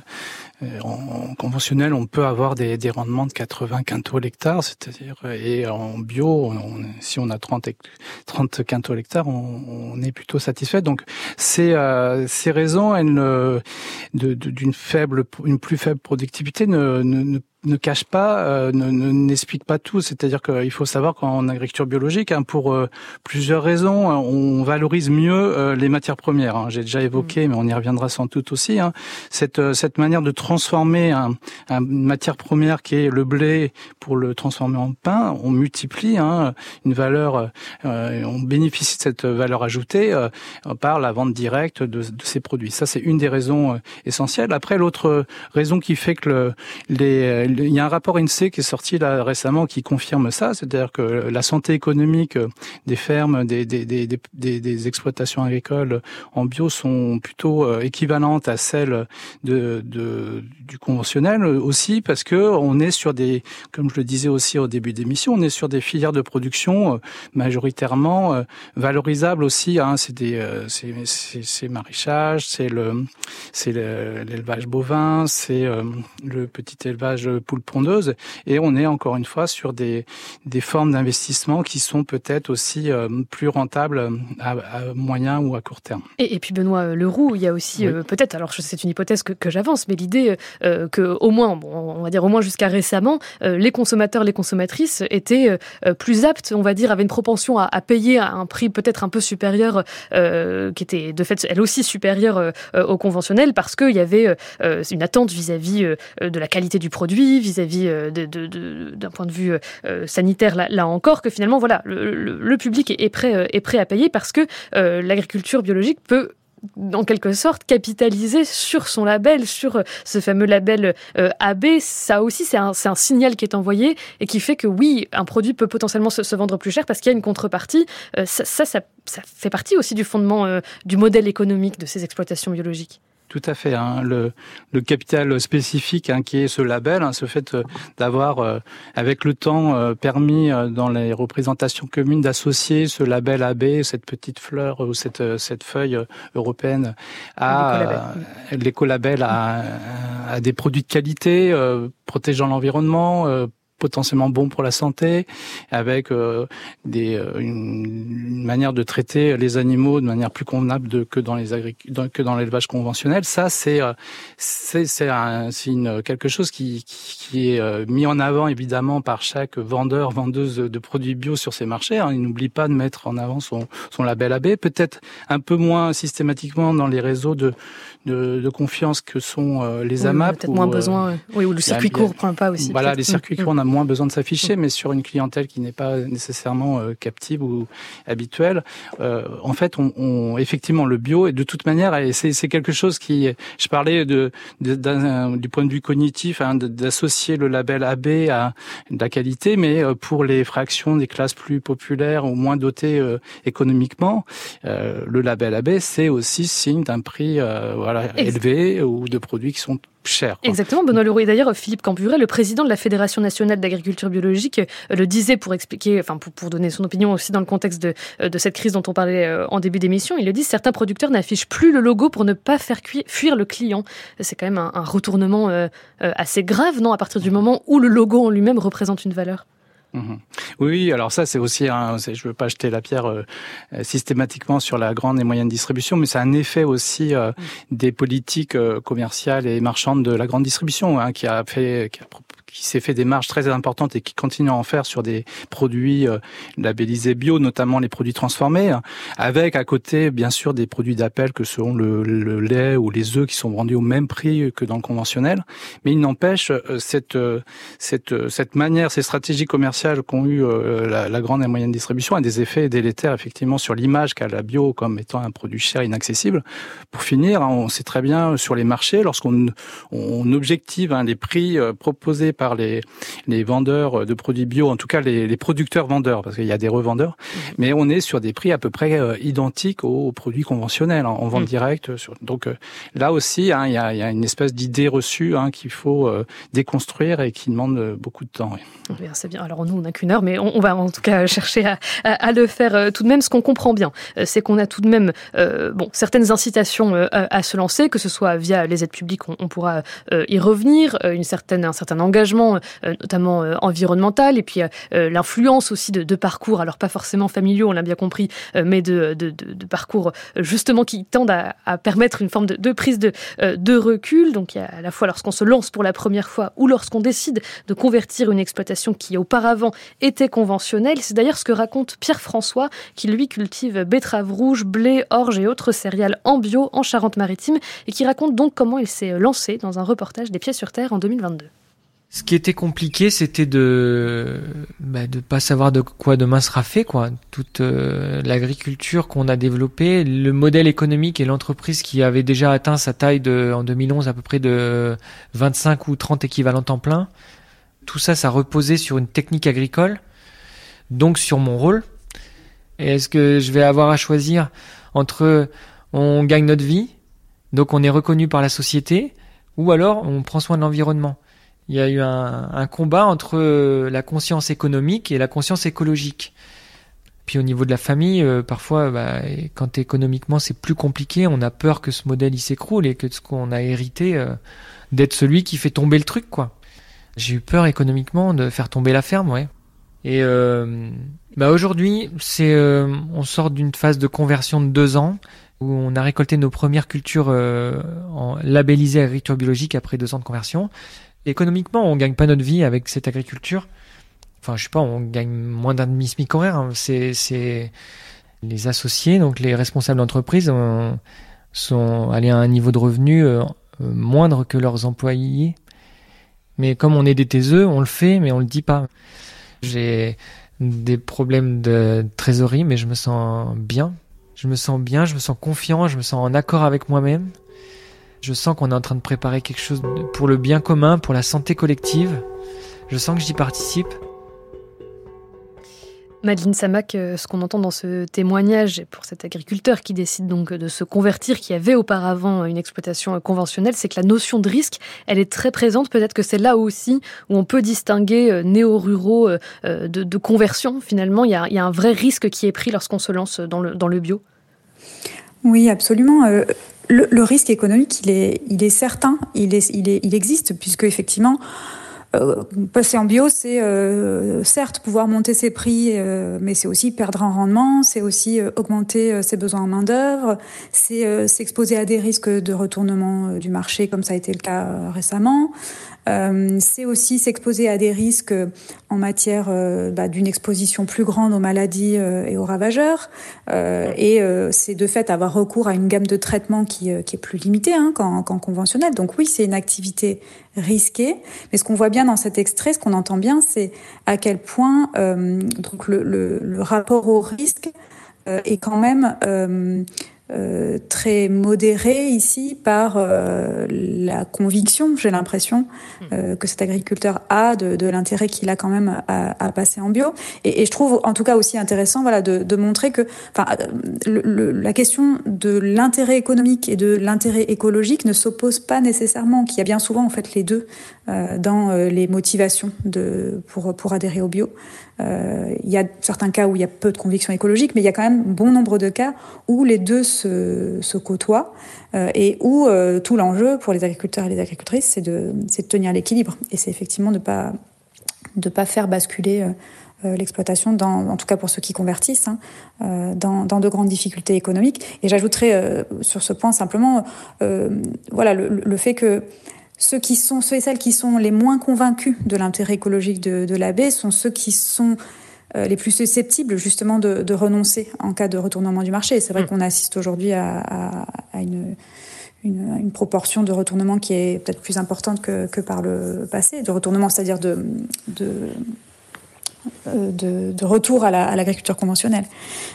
En conventionnel, on peut avoir des, des rendements de quatre-vingts quintaux l'hectare, c'est-à-dire, et en bio, on, si on a trente, trente quintaux l'hectare, on, on est plutôt satisfait. Donc, ces, euh, ces raisons, elles ne, de, de, d'une faible, une plus faible productivité ne, ne, ne ne cache pas, euh, ne, ne, n'explique pas tout. C'est-à-dire qu'il faut savoir qu'en agriculture biologique, hein, pour euh, plusieurs raisons, on valorise mieux euh, les matières premières. Hein. J'ai déjà évoqué, mmh. mais on y reviendra sans doute aussi, hein, cette, euh, cette manière de transformer un, un, une matière première qui est le blé pour le transformer en pain. On multiplie hein, une valeur, euh, on bénéficie de cette valeur ajoutée euh, par la vente directe de, de ces produits. Ça, c'est une des raisons euh, essentielles. Après, l'autre raison qui fait que le, les il y a un rapport INSEE qui est sorti là récemment qui confirme ça, c'est-à-dire que la santé économique des fermes, des, des, des, des, des exploitations agricoles en bio sont plutôt équivalentes à celles de, de, du conventionnel aussi, parce que on est sur des, comme je le disais aussi au début d'émission, on est sur des filières de production majoritairement valorisables aussi. Hein, c'est des, c'est, c'est, c'est maraîchage, c'est le, c'est le, l'élevage bovin, c'est le petit élevage poules pondeuses, et on est encore une fois sur des des formes d'investissement qui sont peut-être aussi euh, plus rentables à, à moyen ou à court terme. Et, et puis Benoît Leroux, il y a aussi oui. euh, peut-être, alors c'est une hypothèse que, que j'avance, mais l'idée euh, que au moins, bon, on va dire au moins jusqu'à récemment, euh, les consommateurs, les consommatrices étaient euh, plus aptes, on va dire, avaient une propension à, à payer à un prix peut-être un peu supérieur, euh, qui était de fait elle aussi supérieure euh, au conventionnel, parce qu'il y avait euh, une attente vis-à-vis euh, de la qualité du produit, vis-à-vis de, de, de, d'un point de vue euh, sanitaire, là, là encore, que finalement, voilà, le, le, le public est prêt, est prêt à payer parce que euh, l'agriculture biologique peut en quelque sorte capitaliser sur son label, sur ce fameux label euh, A B. Ça aussi, c'est un, c'est un signal qui est envoyé et qui fait que oui, un produit peut potentiellement se, se vendre plus cher parce qu'il y a une contrepartie. Euh, ça, ça, ça, ça fait partie aussi du fondement euh, du modèle économique de ces exploitations biologiques. Tout à fait. Hein. Le, le capital spécifique hein, qui est ce label, hein, ce fait euh, d'avoir, euh, avec le temps, euh, permis euh, dans les représentations communes d'associer ce label A B, cette petite fleur ou cette, euh, cette feuille européenne à l'écolabel, euh, l'écolabel à, à des produits de qualité, euh, protégeant l'environnement, euh, potentiellement bon pour la santé, avec euh, des, euh, une, une manière de traiter les animaux de manière plus convenable de, que dans les agric- dans, que dans l'élevage conventionnel. Ça, c'est euh, c'est c'est, un, c'est une, quelque chose qui, qui est euh, mis en avant évidemment par chaque vendeur vendeuse de produits bio sur ces marchés. Hein. Il n'oublie pas de mettre en avant son son label A B. Peut-être un peu moins systématiquement dans les réseaux de de, de confiance que sont euh, les oui, A M A P. Peut-être où, moins euh, besoin. Oui, ou le circuit court prend pas aussi. Voilà, les circuits courts, on a moins besoin de s'afficher, mais sur une clientèle qui n'est pas nécessairement euh, captive ou habituelle. Euh, en fait, on, on, effectivement, le bio, et de toute manière, c'est, c'est quelque chose qui, je parlais de, de, d'un, du point de vue cognitif, hein, d'associer le label A B à de la qualité, mais pour les fractions des classes plus populaires ou moins dotées euh, économiquement, euh, le label A B, c'est aussi signe d'un prix euh, voilà, élevé ou de produits qui sont cher. Quoi. Exactement, Benoît Leroux. Et d'ailleurs, Philippe Campuret, le président de la Fédération nationale d'agriculture biologique, le disait pour expliquer, enfin pour, pour donner son opinion aussi dans le contexte de, de cette crise dont on parlait en début d'émission. Il le dit, certains producteurs n'affichent plus le logo pour ne pas faire fuir le client. C'est quand même un, un retournement euh, assez grave, non, à partir du moment où le logo en lui-même représente une valeur. Mmh. Oui, alors ça c'est aussi un, c'est, je veux pas jeter la pierre euh, systématiquement sur la grande et moyenne distribution, mais c'est un effet aussi euh, mmh. des politiques euh, commerciales et marchandes de la grande distribution, hein, qui a fait, qui a qui s'est fait des marges très importantes et qui continue à en faire sur des produits euh, labellisés bio, notamment les produits transformés, hein, avec à côté bien sûr des produits d'appel que seront le, le lait ou les œufs qui sont vendus au même prix que dans le conventionnel. Mais il n'empêche euh, cette euh, cette euh, cette manière, ces stratégies commerciales qu'ont eu euh, la, la grande et moyenne distribution a des effets délétères effectivement sur l'image qu'a la bio comme étant un produit cher, inaccessible. Pour finir, hein, on sait très bien sur les marchés, lorsqu'on on objective hein, les prix euh, proposés par les, les vendeurs de produits bio, en tout cas les, les producteurs vendeurs, parce qu'il y a des revendeurs, mmh. mais on est sur des prix à peu près euh, identiques aux, aux produits conventionnels, hein, en vente mmh. directe. Sur, donc euh, là aussi, hein, il y a, il y a une espèce d'idée reçue hein, qu'il faut euh, déconstruire et qui demande euh, beaucoup de temps. Oui. Bien, c'est bien. Alors nous, on n'a qu'une heure, mais on, on va en tout cas chercher à, à, à le faire euh, tout de même. Ce qu'on comprend bien, euh, c'est qu'on a tout de même euh, bon, certaines incitations euh, à, à se lancer, que ce soit via les aides publiques, on, on pourra euh, y revenir, euh, une certaine, un certain engagement Euh, notamment euh, environnemental, et puis euh, l'influence aussi de, de parcours, alors pas forcément familiaux, on l'a bien compris, euh, mais de, de, de, de parcours euh, justement qui tendent à, à permettre une forme de, de prise de, euh, de recul. Donc il y a à la fois lorsqu'on se lance pour la première fois ou lorsqu'on décide de convertir une exploitation qui auparavant était conventionnelle. C'est d'ailleurs ce que raconte Pierre François, qui lui cultive betteraves rouges, blé, orge et autres céréales en bio en Charente-Maritime, et qui raconte donc comment il s'est lancé dans un reportage des Pieds sur Terre en deux mille vingt-deux. Ce qui était compliqué, c'était de bah, de pas savoir de quoi demain sera fait, quoi. Toute euh, l'agriculture qu'on a développée, le modèle économique et l'entreprise qui avait déjà atteint sa taille de en deux mille onze à peu près de vingt-cinq ou trente équivalents temps plein. Tout ça, ça reposait sur une technique agricole, donc sur mon rôle. Et est-ce que je vais avoir à choisir entre on gagne notre vie, donc on est reconnu par la société, ou alors on prend soin de l'environnement? Il y a eu un, un combat entre la conscience économique et la conscience écologique. Puis au niveau de la famille, euh, parfois, bah, quand économiquement c'est plus compliqué, on a peur que ce modèle il s'écroule et que ce qu'on a hérité, euh, d'être celui qui fait tomber le truc, quoi. J'ai eu peur économiquement de faire tomber la ferme, ouais. Et euh, bah aujourd'hui, c'est, euh, on sort d'une phase de conversion de deux ans où on a récolté nos premières cultures euh, en labellisées agriculture biologique après deux ans de conversion. Économiquement, on gagne pas notre vie avec cette agriculture. Enfin, je sais pas, on gagne moins d'un demi SMIC horaire. Hein. C'est, c'est les associés, donc les responsables d'entreprise, on, sont allés à un niveau de revenu euh, moindre que leurs employés. Mais comme on est des taiseux, on le fait, mais on le dit pas. J'ai des problèmes de trésorerie, mais je me sens bien. Je me sens bien, je me sens confiant, je me sens en accord avec moi-même. Je sens qu'on est en train de préparer quelque chose pour le bien commun, pour la santé collective. Je sens que j'y participe. Madeleine Samac, ce qu'on entend dans ce témoignage pour cet agriculteur qui décide donc de se convertir, qui avait auparavant une exploitation conventionnelle, c'est que la notion de risque, elle est très présente. Peut-être que c'est là aussi où on peut distinguer néo-ruraux de, de conversion. Finalement, il y a, il y a un vrai risque qui est pris lorsqu'on se lance dans le, dans le bio. Oui, absolument. Euh, le, le risque économique, il est, il est certain, il, est, il, est, il existe, puisque effectivement, euh, passer en bio, c'est euh, certes pouvoir monter ses prix, euh, mais c'est aussi perdre en rendement, c'est aussi euh, augmenter euh, ses besoins en main-d'œuvre, c'est euh, s'exposer à des risques de retournement euh, du marché, comme ça a été le cas euh, récemment. Euh, c'est aussi s'exposer à des risques en matière euh, bah, d'une exposition plus grande aux maladies euh, et aux ravageurs. Euh, et euh, c'est de fait avoir recours à une gamme de traitements qui, euh, qui est plus limitée hein, qu'en, qu'en conventionnel. Donc oui, c'est une activité risquée. Mais ce qu'on voit bien dans cet extrait, ce qu'on entend bien, c'est à quel point euh, donc le, le, le rapport au risque euh, est quand même euh, euh, très modéré ici par euh, la conviction, j'ai l'impression, euh, que cet agriculteur a de, de l'intérêt qu'il a quand même à, à passer en bio. Et, et je trouve en tout cas aussi intéressant voilà, de, de montrer que enfin, le, le, la question de l'intérêt économique et de l'intérêt écologique ne s'oppose pas nécessairement, qu'il y a bien souvent en fait les deux euh, dans euh, les motivations de, pour, pour adhérer au bio. Euh, il y a certains cas où il y a peu de conviction écologique, mais il y a quand même bon nombre de cas où les deux se, se côtoient euh, et où euh, tout l'enjeu pour les agriculteurs et les agricultrices, c'est de, c'est de tenir l'équilibre. Et c'est effectivement de ne pas, de pas faire basculer euh, l'exploitation, dans, en tout cas pour ceux qui convertissent, hein, euh, dans, dans de grandes difficultés économiques. Et j'ajouterais euh, sur ce point simplement euh, voilà, le, le fait que Ceux qui sont, ceux et celles qui sont les moins convaincus de l'intérêt écologique de, de l'A B sont ceux qui sont euh, les plus susceptibles justement de, de renoncer en cas de retournement du marché. Et c'est vrai mmh. qu'on assiste aujourd'hui à, à, à une, une, une proportion de retournement qui est peut-être plus importante que, que par le passé. De retournement, c'est-à-dire de, de, de, de retour à, la, à l'agriculture conventionnelle.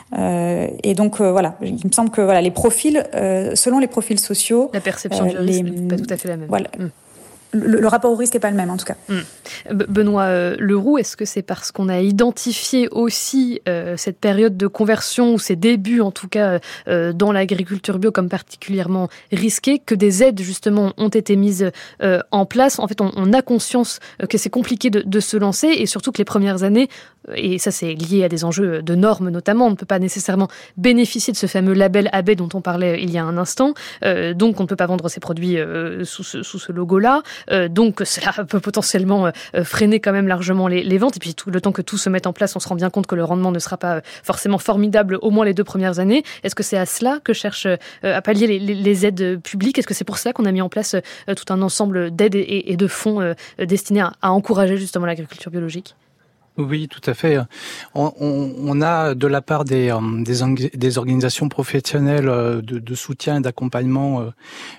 Euh, et donc euh, voilà, il me semble que voilà, les profils, euh, selon les profils sociaux, la perception euh, du risque n'est pas tout à fait la même. Voilà. Mmh. Le, le rapport au risque n'est pas le même, en tout cas. Mmh. Benoît euh, Leroux, est-ce que c'est parce qu'on a identifié aussi euh, cette période de conversion, ou ces débuts, en tout cas, euh, dans l'agriculture bio comme particulièrement risqués, que des aides, justement, ont été mises euh, en place? En fait, on, on a conscience que c'est compliqué de, de se lancer, et surtout que les premières années, et ça c'est lié à des enjeux de normes notamment, on ne peut pas nécessairement bénéficier de ce fameux label A B dont on parlait il y a un instant, euh, donc on ne peut pas vendre ses produits euh, sous ce, sous ce logo-là, euh, donc cela peut potentiellement euh, freiner quand même largement les, les ventes, et puis tout, le temps que tout se mette en place, on se rend bien compte que le rendement ne sera pas forcément formidable au moins les deux premières années. Est-ce que c'est à cela que cherchent euh, à pallier les, les, les aides publiques? Est-ce que c'est pour cela qu'on a mis en place euh, tout un ensemble d'aides et, et de fonds euh, destinés à, à encourager justement l'agriculture biologique? Oui, tout à fait. On, on, on a de la part des, des, des organisations professionnelles de, de soutien et d'accompagnement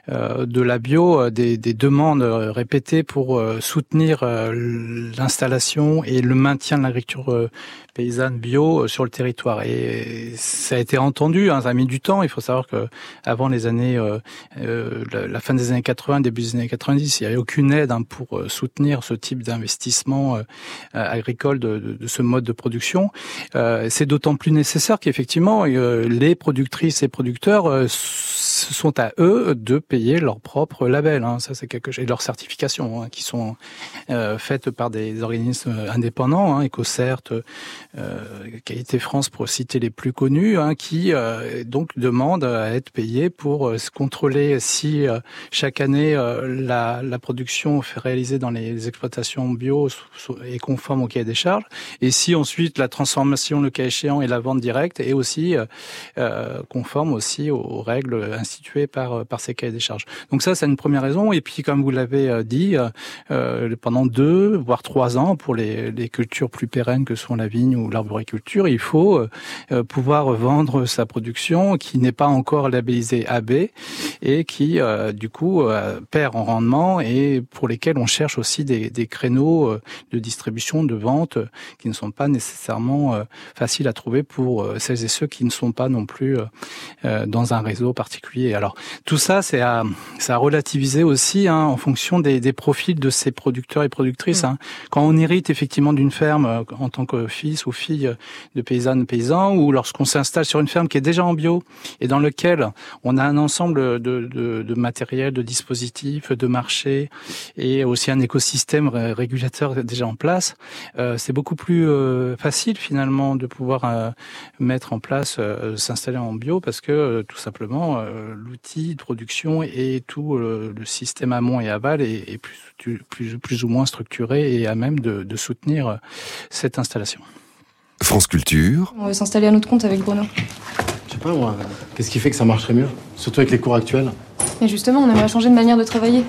de la bio des, des demandes répétées pour soutenir l'installation et le maintien de l'agriculture paysanne bio sur le territoire. Et ça a été entendu, hein, ça a mis du temps. Il faut savoir que avant les années, euh, euh, la, la fin des années quatre-vingts, début des années quatre-vingt-dix, il n'y avait aucune aide hein, pour soutenir ce type d'investissement euh, agricole de, de, de ce mode de production. Euh, c'est d'autant plus nécessaire qu'effectivement, euh, les productrices et producteurs euh, ce sont à eux de payer leur propre label. Hein. Ça, c'est quelque chose, et leurs certifications hein, qui sont euh, faites par des organismes indépendants, hein, EcoCert, Euh, Qualité France pour citer les plus connus, hein, qui euh, donc demandent à être payés pour euh, se contrôler si euh, chaque année euh, la, la production réalisée dans les exploitations bio est conforme au cahier des charges, et si ensuite la transformation, le cas échéant, et la vente directe est aussi euh, euh, conforme aussi aux règles instituées par par ces cahiers des charges. Donc ça, c'est une première raison. Et puis, comme vous l'avez dit, euh, pendant deux voire trois ans pour les, les cultures plus pérennes que sont la vigne ou l'arboriculture, il faut euh, pouvoir vendre sa production qui n'est pas encore labellisée A B et qui, euh, du coup, euh, perd en rendement, et pour lesquels on cherche aussi des, des créneaux euh, de distribution, de vente euh, qui ne sont pas nécessairement euh, faciles à trouver pour euh, celles et ceux qui ne sont pas non plus euh, dans un réseau particulier. Alors, tout ça, c'est à, c'est à relativiser aussi hein, en fonction des, des profils de ces producteurs et productrices. Mmh. Hein. Quand on hérite effectivement d'une ferme euh, en tant que fils ou fille de paysannes, paysans, ou lorsqu'on s'installe sur une ferme qui est déjà en bio et dans lequel on a un ensemble de, de, de matériel, de dispositifs, de marchés et aussi un écosystème régulateur déjà en place, euh, c'est beaucoup plus euh, facile finalement de pouvoir euh, mettre en place, euh, s'installer en bio parce que euh, tout simplement euh, l'outil de production et tout euh, le système amont et aval est, est plus, plus, plus ou moins structuré et à même de, de soutenir euh, cette installation. France Culture. On veut s'installer à notre compte avec Bruno. Je sais pas moi, qu'est-ce qui fait que ça marcherait mieux? Surtout avec les cours actuels. Mais justement, on aimerait changer de manière de travailler.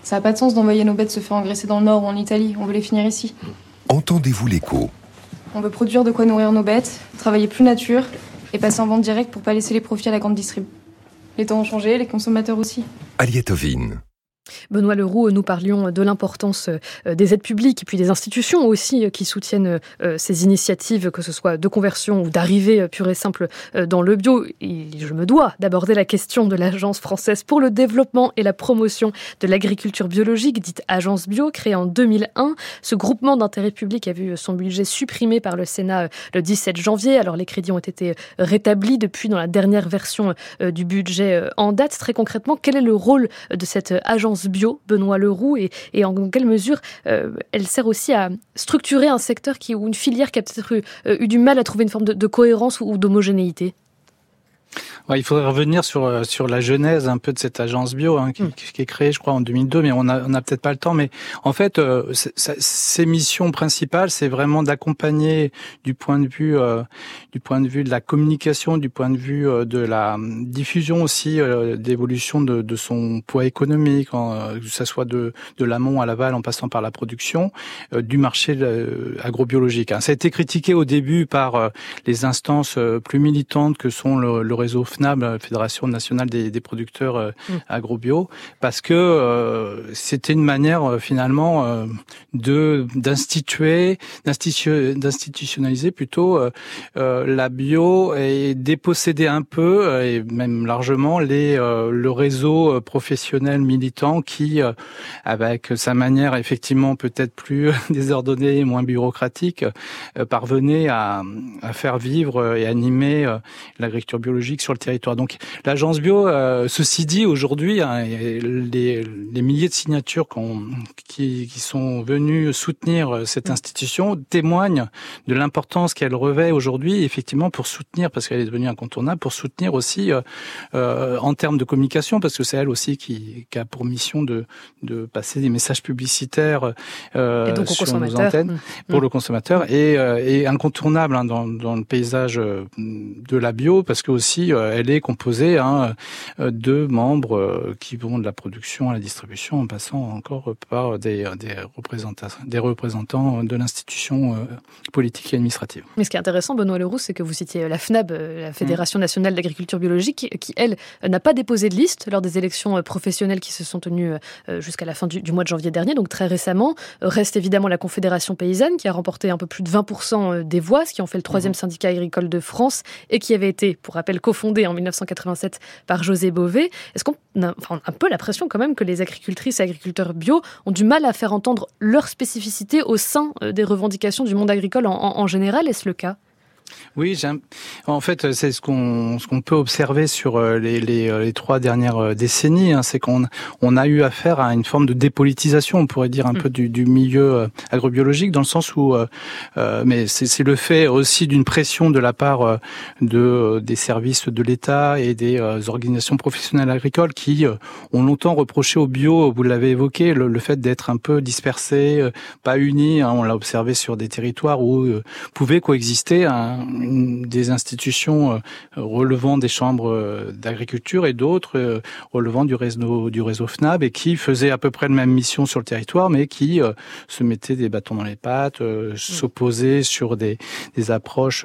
Ça n'a pas de sens d'envoyer nos bêtes se faire engraisser dans le Nord ou en Italie. On veut les finir ici. Entendez-vous l'écho? On veut produire de quoi nourrir nos bêtes, travailler plus nature et passer en vente directe pour pas laisser les profits à la grande distrib. Les temps ont changé, les consommateurs aussi. Aliette Ovine. Benoît Leroux, nous parlions de l'importance des aides publiques et puis des institutions aussi qui soutiennent ces initiatives, que ce soit de conversion ou d'arrivée pure et simple dans le bio. Et je me dois d'aborder la question de l'Agence française pour le développement et la promotion de l'agriculture biologique, dite Agence Bio, créée en deux mille un. Ce groupement d'intérêt public a vu son budget supprimé par le Sénat le dix-sept janvier. Alors les crédits ont été rétablis depuis dans la dernière version du budget en date. Très concrètement, quel est le rôle de cette agence bio, Benoît Leroux, et, et en quelle mesure euh, elle sert aussi à structurer un secteur qui, ou une filière qui a peut-être eu, euh, eu du mal à trouver une forme de, de cohérence ou, ou d'homogénéité? Ouais, il faudrait revenir sur sur la genèse un peu de cette agence bio hein, qui, mmh. qui est créée, je crois, en deux mille deux, mais on a on a peut-être pas le temps. Mais en fait, euh, ses missions principales, c'est vraiment d'accompagner du point de vue euh, du point de vue de la communication, du point de vue euh, de la diffusion aussi, euh, d'évolution de, de son poids économique, hein, que ça soit de de l'amont à l'aval, en passant par la production, euh, du marché euh, agrobiologique. Hein. Ça a été critiqué au début par euh, les instances euh, plus militantes que sont le, le réseau F N A B, Fédération nationale des, des producteurs euh, mmh. agrobio, parce que euh, c'était une manière euh, finalement euh, de d'instituer, d'institu, d'institutionnaliser plutôt euh, euh, la bio et déposséder un peu euh, et même largement les euh, le réseau professionnel militant qui, euh, avec sa manière effectivement peut-être plus désordonnée et moins bureaucratique, euh, parvenait à, à faire vivre et animer euh, l'agriculture biologique sur le territoire. Donc l'agence bio, euh, ceci dit, aujourd'hui, hein, les, les milliers de signatures qu'on, qui, qui sont venues soutenir cette institution témoignent de l'importance qu'elle revêt aujourd'hui, effectivement, pour soutenir, parce qu'elle est devenue incontournable, pour soutenir aussi euh, euh, en termes de communication, parce que c'est elle aussi qui, qui a pour mission de, de passer des messages publicitaires euh, sur nos antennes mmh. pour mmh. le consommateur, et, euh, et incontournable hein, dans, dans le paysage de la bio, parce que aussi euh, elle est composée hein, de membres qui vont de la production à la distribution, en passant encore par des, des, représentants, des représentants de l'institution politique et administrative. Mais ce qui est intéressant, Benoît Leroux, c'est que vous citiez la F N A B, la Fédération nationale d'agriculture biologique, qui, elle, n'a pas déposé de liste lors des élections professionnelles qui se sont tenues jusqu'à la fin du, du mois de janvier dernier, donc très récemment. Reste évidemment la Confédération paysanne, qui a remporté un peu plus de vingt pour cent des voix, ce qui en fait le troisième mmh. syndicat agricole de France, et qui avait été, pour rappel, cofondé en dix-neuf cent quatre-vingt-sept par José Bové. Est-ce qu'on a, enfin, on a un peu l'impression quand même que les agricultrices et agriculteurs bio ont du mal à faire entendre leurs spécificités au sein des revendications du monde agricole en, en, en général? Est-ce le cas? Oui, j'aime. En fait, c'est ce qu'on ce qu'on peut observer sur les les, les trois dernières décennies, hein, c'est qu'on on a eu affaire à une forme de dépolitisation, on pourrait dire un mmh. peu du, du milieu agrobiologique, dans le sens où, euh, mais c'est, c'est le fait aussi d'une pression de la part de des services de l'État et des euh, organisations professionnelles agricoles qui euh, ont longtemps reproché au bio, vous l'avez évoqué, le, le fait d'être un peu dispersé, euh, pas uni. Hein, on l'a observé sur des territoires où euh, pouvaient coexister un des institutions relevant des chambres d'agriculture et d'autres relevant du réseau du réseau F N A B, et qui faisaient à peu près la même mission sur le territoire, mais qui se mettaient des bâtons dans les pattes, mmh. s'opposaient sur des des approches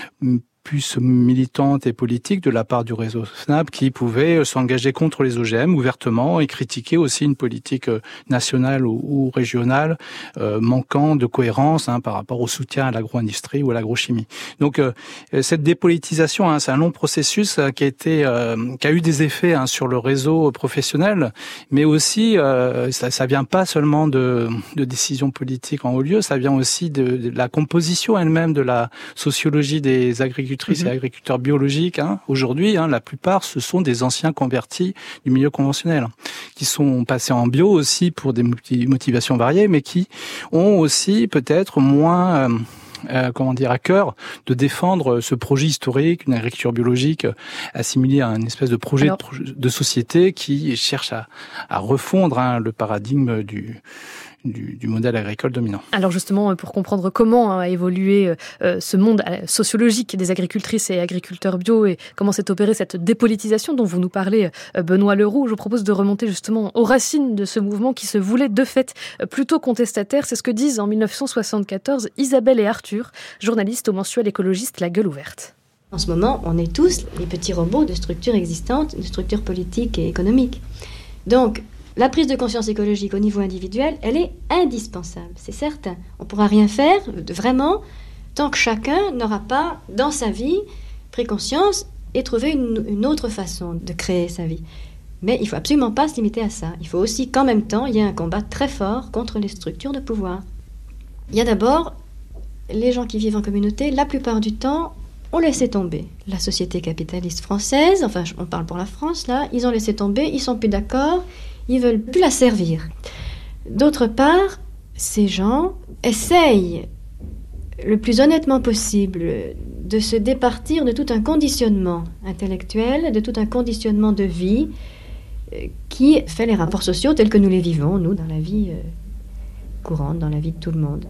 plus militante et politique de la part du réseau F N A B, qui pouvait s'engager contre les O G M ouvertement et critiquer aussi une politique nationale ou, ou régionale euh, manquant de cohérence hein, par rapport au soutien à l'agro-industrie ou à l'agrochimie. Donc euh, cette dépolitisation, hein, c'est un long processus euh, qui a été, euh, qui a eu des effets hein, sur le réseau professionnel, mais aussi euh, ça, ça vient pas seulement de, de décisions politiques en haut lieu, ça vient aussi de, de la composition elle-même de la sociologie des agriculteurs et agriculteurs biologiques. Hein. Aujourd'hui, hein, la plupart, ce sont des anciens convertis du milieu conventionnel, qui sont passés en bio aussi pour des motivations variées, mais qui ont aussi peut-être moins... Euh, Euh, comment dire, à cœur de défendre ce projet historique, une agriculture biologique assimilée à une espèce de projet Alors, de, de société qui cherche à, à refondre hein, le paradigme du du, du modèle agricole dominant. Alors justement, pour comprendre comment a évolué euh, ce monde sociologique des agricultrices et agriculteurs bio et comment s'est opérée cette dépolitisation dont vous nous parlez, euh, Benoît Leroux, je vous propose de remonter justement aux racines de ce mouvement qui se voulait de fait plutôt contestataire. C'est ce que disent en dix-neuf cent soixante-quatorze Isabelle et Arthur, journalistes au mensuel écologiste La Gueule Ouverte. En ce moment, on est tous les petits robots de structures existantes, de structures politiques et économiques. Donc, la prise de conscience écologique au niveau individuel, elle est indispensable, c'est certain. On ne pourra rien faire, vraiment, tant que chacun n'aura pas, dans sa vie, pris conscience et trouvé une, une autre façon de créer sa vie. Mais il ne faut absolument pas se limiter à ça. Il faut aussi qu'en même temps, il y ait un combat très fort contre les structures de pouvoir. Il y a d'abord les gens qui vivent en communauté, la plupart du temps, ont laissé tomber. La société capitaliste française, enfin on parle pour la France là, ils ont laissé tomber, ils sont plus d'accord, ils veulent plus la servir. D'autre part, ces gens essayent le plus honnêtement possible de se départir de tout un conditionnement intellectuel, de tout un conditionnement de vie qui fait les rapports sociaux tels que nous les vivons, nous, dans la vie courante, dans la vie de tout le monde.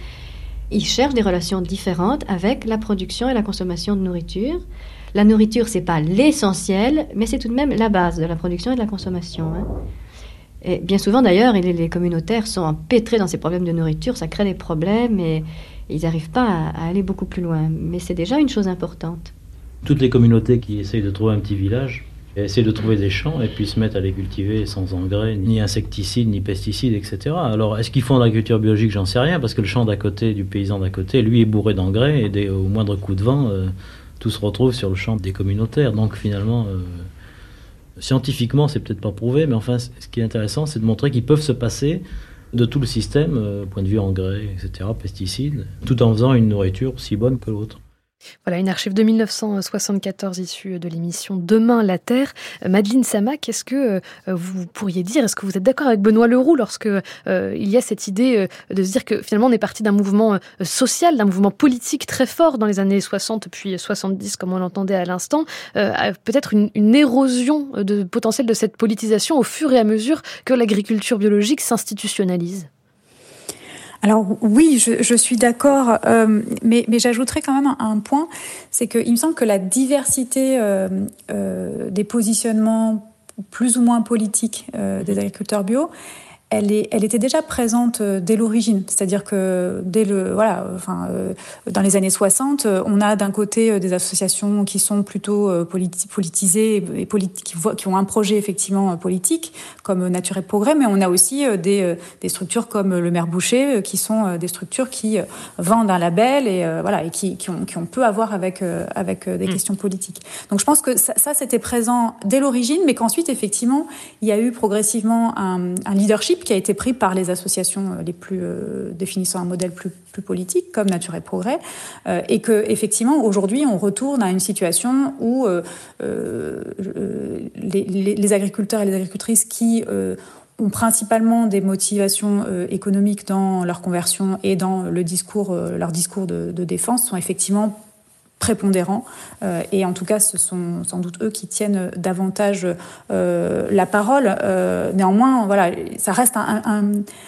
Ils cherchent des relations différentes avec la production et la consommation de nourriture. La nourriture, c'est pas l'essentiel, mais c'est tout de même la base de la production et de la consommation. Hein. Et bien souvent, d'ailleurs, les, les communautaires sont empêtrés dans ces problèmes de nourriture, ça crée des problèmes et ils n'arrivent pas à, à aller beaucoup plus loin. Mais c'est déjà une chose importante. Toutes les communautés qui essayent de trouver un petit village, essayer de trouver des champs et puis se mettre à les cultiver sans engrais, ni insecticides, ni pesticides, et cetera. Alors, est-ce qu'ils font de l'agriculture biologique? J'en sais rien, parce que le champ d'à côté, du paysan d'à côté, lui est bourré d'engrais et dès, au moindre coup de vent, euh, tout se retrouve sur le champ des communautaires. Donc finalement, euh, scientifiquement, c'est peut-être pas prouvé, mais enfin, ce qui est intéressant, c'est de montrer qu'ils peuvent se passer de tout le système, euh, point de vue engrais, et cetera, pesticides, tout en faisant une nourriture aussi bonne que l'autre. Voilà, une archive de dix-neuf cent soixante-quatorze issue de l'émission Demain la Terre. Madeleine Samac, est-ce que euh, vous pourriez dire, est-ce que vous êtes d'accord avec Benoît Leroux lorsque euh, il y a cette idée euh, de se dire que finalement on est parti d'un mouvement euh, social, d'un mouvement politique très fort dans les années soixante puis soixante-dix, comme on l'entendait à l'instant, euh, peut-être une, une érosion de potentiel de cette politisation au fur et à mesure que l'agriculture biologique s'institutionnalise? Alors oui, je, je suis d'accord, euh, mais, mais j'ajouterais quand même un, un point, c'est qu'il me semble que la diversité euh, euh, des positionnements plus ou moins politiques euh, des agriculteurs bio, elle, est, elle était déjà présente dès l'origine. C'est-à-dire que dès le, voilà, enfin, euh, dans les années soixante, on a d'un côté des associations qui sont plutôt politi- politisées et politi- qui, voient, qui ont un projet effectivement politique, comme Nature et Progrès, mais on a aussi des, des structures comme le Maire Boucher, qui sont des structures qui vendent un label et, euh, voilà, et qui, qui, ont, qui ont peu à voir avec, avec des mmh. questions politiques. Donc je pense que ça, ça, c'était présent dès l'origine, mais qu'ensuite, effectivement, il y a eu progressivement un, un leadership qui a été pris par les associations les plus euh, définissant un modèle plus, plus politique, comme Nature et Progrès, euh, et que effectivement aujourd'hui on retourne à une situation où euh, euh, les, les, les agriculteurs et les agricultrices qui euh, ont principalement des motivations euh, économiques dans leur conversion et dans le discours, euh, leur discours de, de défense sont effectivement prépondérants euh, et en tout cas ce sont sans doute eux qui tiennent davantage euh, la parole. Euh, néanmoins, voilà, ça reste un, un,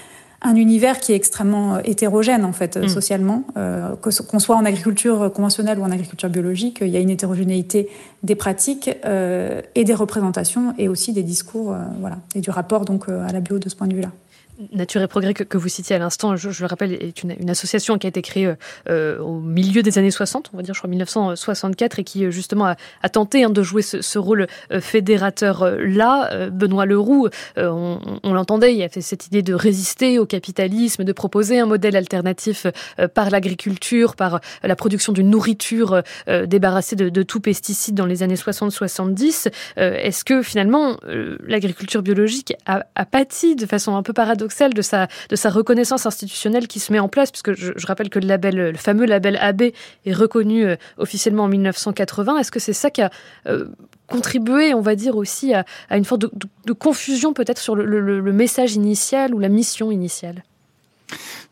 un univers qui est extrêmement hétérogène en fait mmh. socialement. Euh, qu'on soit en agriculture conventionnelle ou en agriculture biologique, il y a une hétérogénéité des pratiques euh, et des représentations et aussi des discours, euh, voilà, et du rapport donc à la bio de ce point de vue-là. Nature et Progrès que, que vous citiez à l'instant, je, je le rappelle, est une, une association qui a été créée euh, au milieu des années soixante, on va dire, je crois dix-neuf cent soixante-quatre, et qui justement a, a tenté hein, de jouer ce, ce rôle euh, fédérateur-là. Euh, Benoît Leroux, euh, on, on l'entendait, il y avait cette idée de résister au capitalisme, de proposer un modèle alternatif euh, par l'agriculture, par euh, la production d'une nourriture euh, débarrassée de, de tout pesticide dans les années soixante soixante-dix. Euh, est-ce que finalement euh, l'agriculture biologique a, a pâti de façon un peu paradoxale de sa, de sa reconnaissance institutionnelle qui se met en place, puisque je, je rappelle que le label, le fameux label A B est reconnu euh, officiellement en dix-neuf cent quatre-vingts. Est-ce que c'est ça qui a euh, contribué, on va dire, aussi à, à une forme de, de, de confusion peut-être sur le, le, le message initial ou la mission initiale ?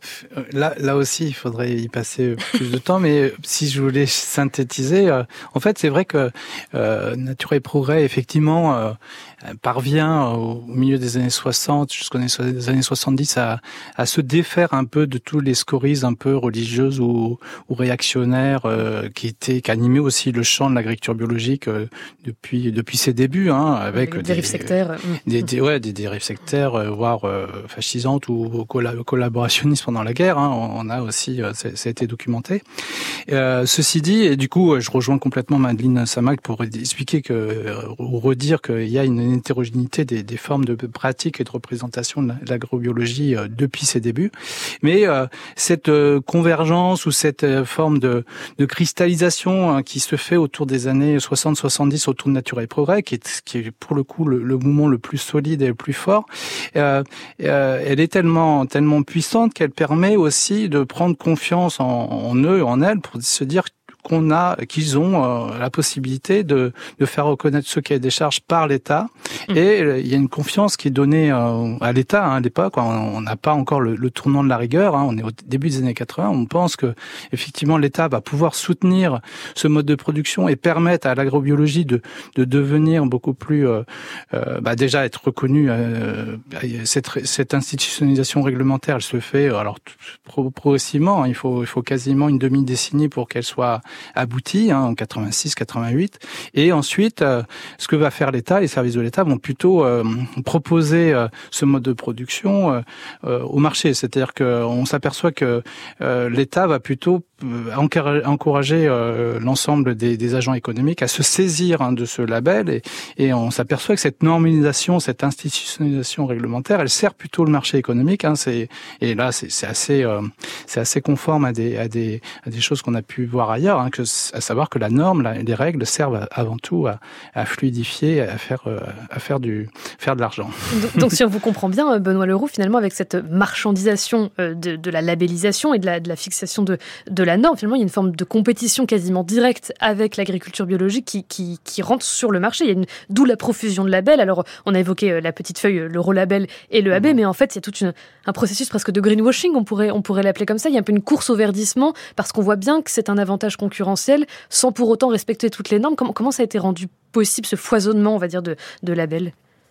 Là, là aussi, il faudrait y passer plus de temps, mais si je voulais synthétiser, euh, en fait, c'est vrai que euh, Nature et Progrès, effectivement, euh, parvient au milieu des années soixante jusqu'aux années soixante-dix à, à se défaire un peu de tous les scories un peu religieuses ou, ou réactionnaires euh, qui étaient, qui animaient aussi le champ de l'agriculture biologique euh, depuis depuis ses débuts, hein, avec des des dérives sectaires, des, des ouais des dérives sectaires, euh, voire euh, fascisantes ou colla- collaborationnistes pendant la guerre. Hein, on, on a aussi euh, ça, ça a été documenté. Euh, ceci dit, et du coup, je rejoins complètement Madeleine Samak pour expliquer que euh, ou redire qu'il y a une hétérogénéité des, des formes de pratique et de représentation de l'agrobiologie euh, depuis ses débuts. Mais euh, cette euh, convergence ou cette euh, forme de, de cristallisation hein, qui se fait autour des années soixante soixante-dix autour de Nature et Progrès, qui est, qui est pour le coup le, le mouvement le plus solide et le plus fort, euh, euh, elle est tellement, tellement puissante qu'elle permet aussi de prendre confiance en, en eux, en elles, pour se dire qu'on a, qu'ils ont euh, la possibilité de, de faire reconnaître ce cahier des charges par l'État. Mmh. Et euh, il y a une confiance qui est donnée euh, à l'État hein, à l'époque. On n'a pas encore le, le tournant de la rigueur. Hein, on est au début des années quatre-vingts. On pense que effectivement l'État va pouvoir soutenir ce mode de production et permettre à l'agrobiologie de, de devenir beaucoup plus, euh, euh, bah déjà être reconnue. Euh, cette, cette institutionnalisation réglementaire, elle se fait alors progressivement. Hein, il faut, il faut quasiment une demi-décennie pour qu'elle soit abouti hein, en quatre-vingt-six quatre-vingt-huit et ensuite euh, ce que va faire l'État, les services de l'État vont plutôt euh, proposer euh, ce mode de production euh, euh, au marché, c'est-à-dire qu'on s'aperçoit que euh, l'État va plutôt euh, encourager euh, l'ensemble des, des agents économiques à se saisir hein, de ce label et, et on s'aperçoit que cette normalisation, cette institutionnalisation réglementaire, elle sert plutôt le marché économique hein, c'est, et là c'est, c'est assez euh, c'est assez conforme à des, à des, à des choses qu'on a pu voir ailleurs hein, que, à savoir que la norme, la, les règles servent avant tout à, à fluidifier, à faire, euh, à faire du, faire de l'argent. Donc, donc, si on vous comprend bien, Benoît Leroux, finalement, avec cette marchandisation de, de la labellisation et de la, de la fixation de, de la norme, finalement, il y a une forme de compétition quasiment directe avec l'agriculture biologique qui, qui, qui rentre sur le marché. Il y a une, d'où la profusion de labels. Alors, on a évoqué la petite feuille, l'Eurolabel et le A B, mmh. mais en fait, il y a tout une, un processus presque de greenwashing, on pourrait, on pourrait l'appeler comme ça. Il y a un peu une course au verdissement parce qu'on voit bien que c'est un avantage concurrentiel sans pour autant respecter toutes les normes. Comment, comment ça a été rendu possible, ce foisonnement, on va dire, de, de labels ?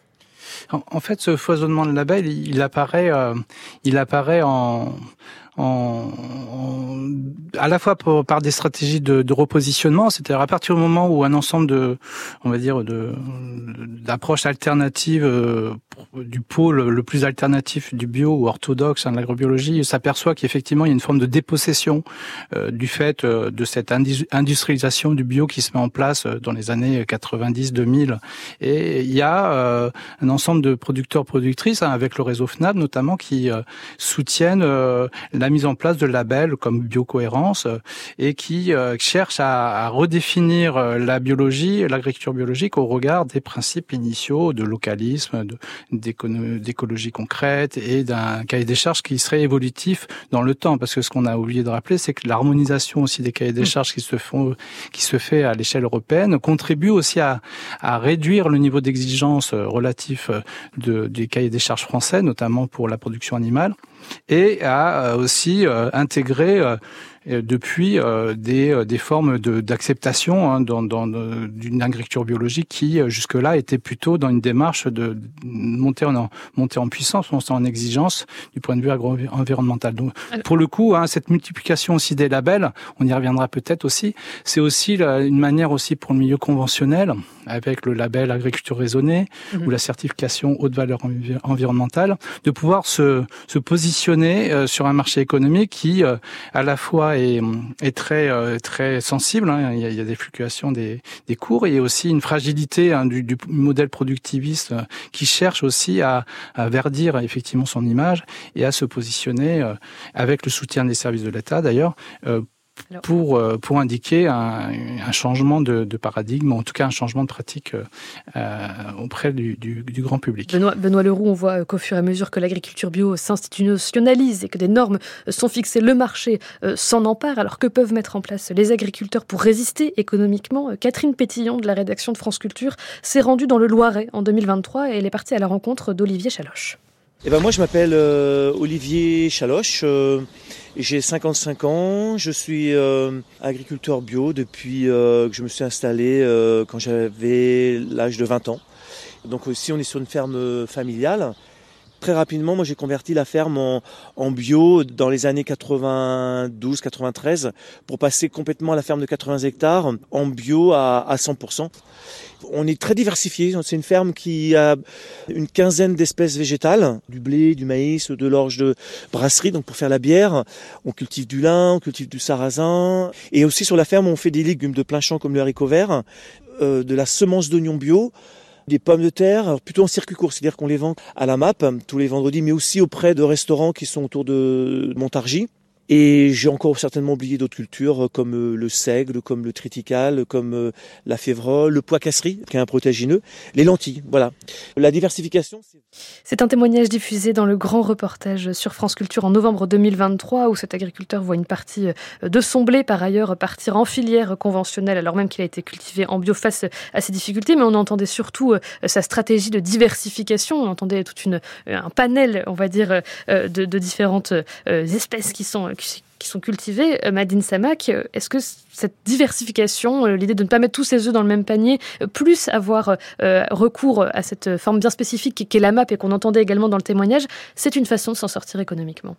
En, en fait, ce foisonnement de labels, il, il apparaît, euh, il apparaît en... En, en, à la fois pour, par des stratégies de, de repositionnement, c'est-à-dire à partir du moment où un ensemble de, on va dire, de, d'approches alternatives euh, du pôle le plus alternatif du bio ou orthodoxe hein, de l'agrobiologie s'aperçoit qu'effectivement il y a une forme de dépossession euh, du fait euh, de cette industrialisation du bio qui se met en place euh, dans les années quatre-vingt-dix deux mille. Et il y a euh, un ensemble de producteurs productrices hein, avec le réseau FNAB notamment qui euh, soutiennent euh, la mise en place de labels comme Biocohérence euh, et qui euh, cherchent à, à redéfinir euh, la biologie, l'agriculture biologique au regard des principes initiaux de localisme, de, d'écologie concrète et d'un cahier des charges qui serait évolutif dans le temps. Parce que ce qu'on a oublié de rappeler, c'est que l'harmonisation aussi des cahiers des charges qui se font, qui se fait à l'échelle européenne contribue aussi à, à réduire le niveau d'exigence relatif de, des cahiers des charges français, notamment pour la production animale, et à aussi euh, intégrer euh, depuis euh, des, des formes de, d'acceptation hein, dans, dans, d'une agriculture biologique qui jusque-là était plutôt dans une démarche de monter en, monter en puissance, monter en exigence du point de vue agro-environnemental. Donc, pour le coup, hein, cette multiplication aussi des labels, on y reviendra peut-être aussi, c'est aussi la, une manière aussi pour le milieu conventionnel, avec le label agriculture raisonnée mmh. ou la certification haute valeur envi- environnementale, de pouvoir se, se positionner euh, sur un marché économique qui, euh, à la fois est, est très euh, très sensible. Hein. Il y a, il y a des fluctuations des, des cours et aussi une fragilité hein, du, du modèle productiviste euh, qui cherche aussi à, à verdir effectivement son image et à se positionner euh, avec le soutien des services de l'État d'ailleurs. Euh, Alors, pour pour indiquer un, un changement de, de paradigme, ou en tout cas un changement de pratique euh, auprès du, du, du grand public. Benoît, Benoît Leroux, on voit qu'au fur et à mesure que l'agriculture bio s'institutionnalise et que des normes sont fixées, le marché s'en empare. Alors que peuvent mettre en place les agriculteurs pour résister économiquement ? Catherine Pétillon de la rédaction de France Culture s'est rendue dans le Loiret en deux mille vingt-trois et elle est partie à la rencontre d'Olivier Chaloche. Eh ben moi, je m'appelle euh, Olivier Chaloche. Euh, j'ai cinquante-cinq ans. Je suis euh, agriculteur bio depuis euh, que je me suis installé euh, quand j'avais l'âge de vingt ans. Donc ici, on est sur une ferme familiale. Très rapidement, moi j'ai converti la ferme en, en bio dans les années quatre-vingt-douze quatre-vingt-treize pour passer complètement à la ferme de quatre-vingts hectares en bio à, à cent pour cent. On est très diversifié, c'est une ferme qui a une quinzaine d'espèces végétales, du blé, du maïs, de l'orge de brasserie, donc pour faire la bière. On cultive du lin, on cultive du sarrasin. Et aussi sur la ferme, on fait des légumes de plein champ comme le haricot vert, euh, de la semence d'oignon bio, des pommes de terre, alors plutôt en circuit court, c'est-à-dire qu'on les vend à la M A P tous les vendredis, mais aussi auprès de restaurants qui sont autour de Montargis. Et j'ai encore certainement oublié d'autres cultures comme le seigle, comme le triticale, comme la févrole, le pois casserie, qui est un protéagineux, les lentilles, voilà. La diversification, c'est... C'est un témoignage diffusé dans le grand reportage sur France Culture en novembre deux mille vingt-trois, où cet agriculteur voit une partie de son blé, par ailleurs, partir en filière conventionnelle, alors même qu'il a été cultivé en bio face à ces difficultés. Mais on entendait surtout sa stratégie de diversification. On entendait toute une, un panel, on va dire, de, de différentes espèces qui sont qui sont cultivés. Madine Samak, est-ce que cette diversification, l'idée de ne pas mettre tous ses œufs dans le même panier, plus avoir euh, recours à cette forme bien spécifique qu'est la M A P et qu'on entendait également dans le témoignage, c'est une façon de s'en sortir économiquement?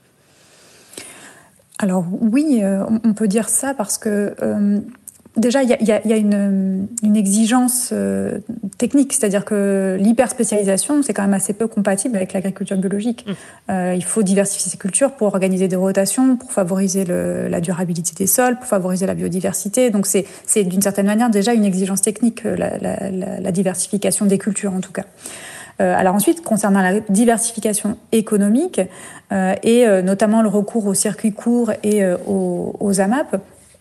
Alors oui, euh, on peut dire ça parce que euh, déjà, il y a, y a, y a une, une exigence euh, technique, c'est-à-dire que l'hyperspécialisation, c'est quand même assez peu compatible avec l'agriculture biologique. Mmh. Euh, il faut diversifier ses cultures pour organiser des rotations, pour favoriser le, la durabilité des sols, pour favoriser la biodiversité. Donc c'est, c'est d'une certaine manière déjà une exigence technique, la, la, la, la diversification des cultures en tout cas. Euh, alors ensuite, concernant la diversification économique euh, et euh, notamment le recours aux circuits courts et euh, aux, aux A M A P,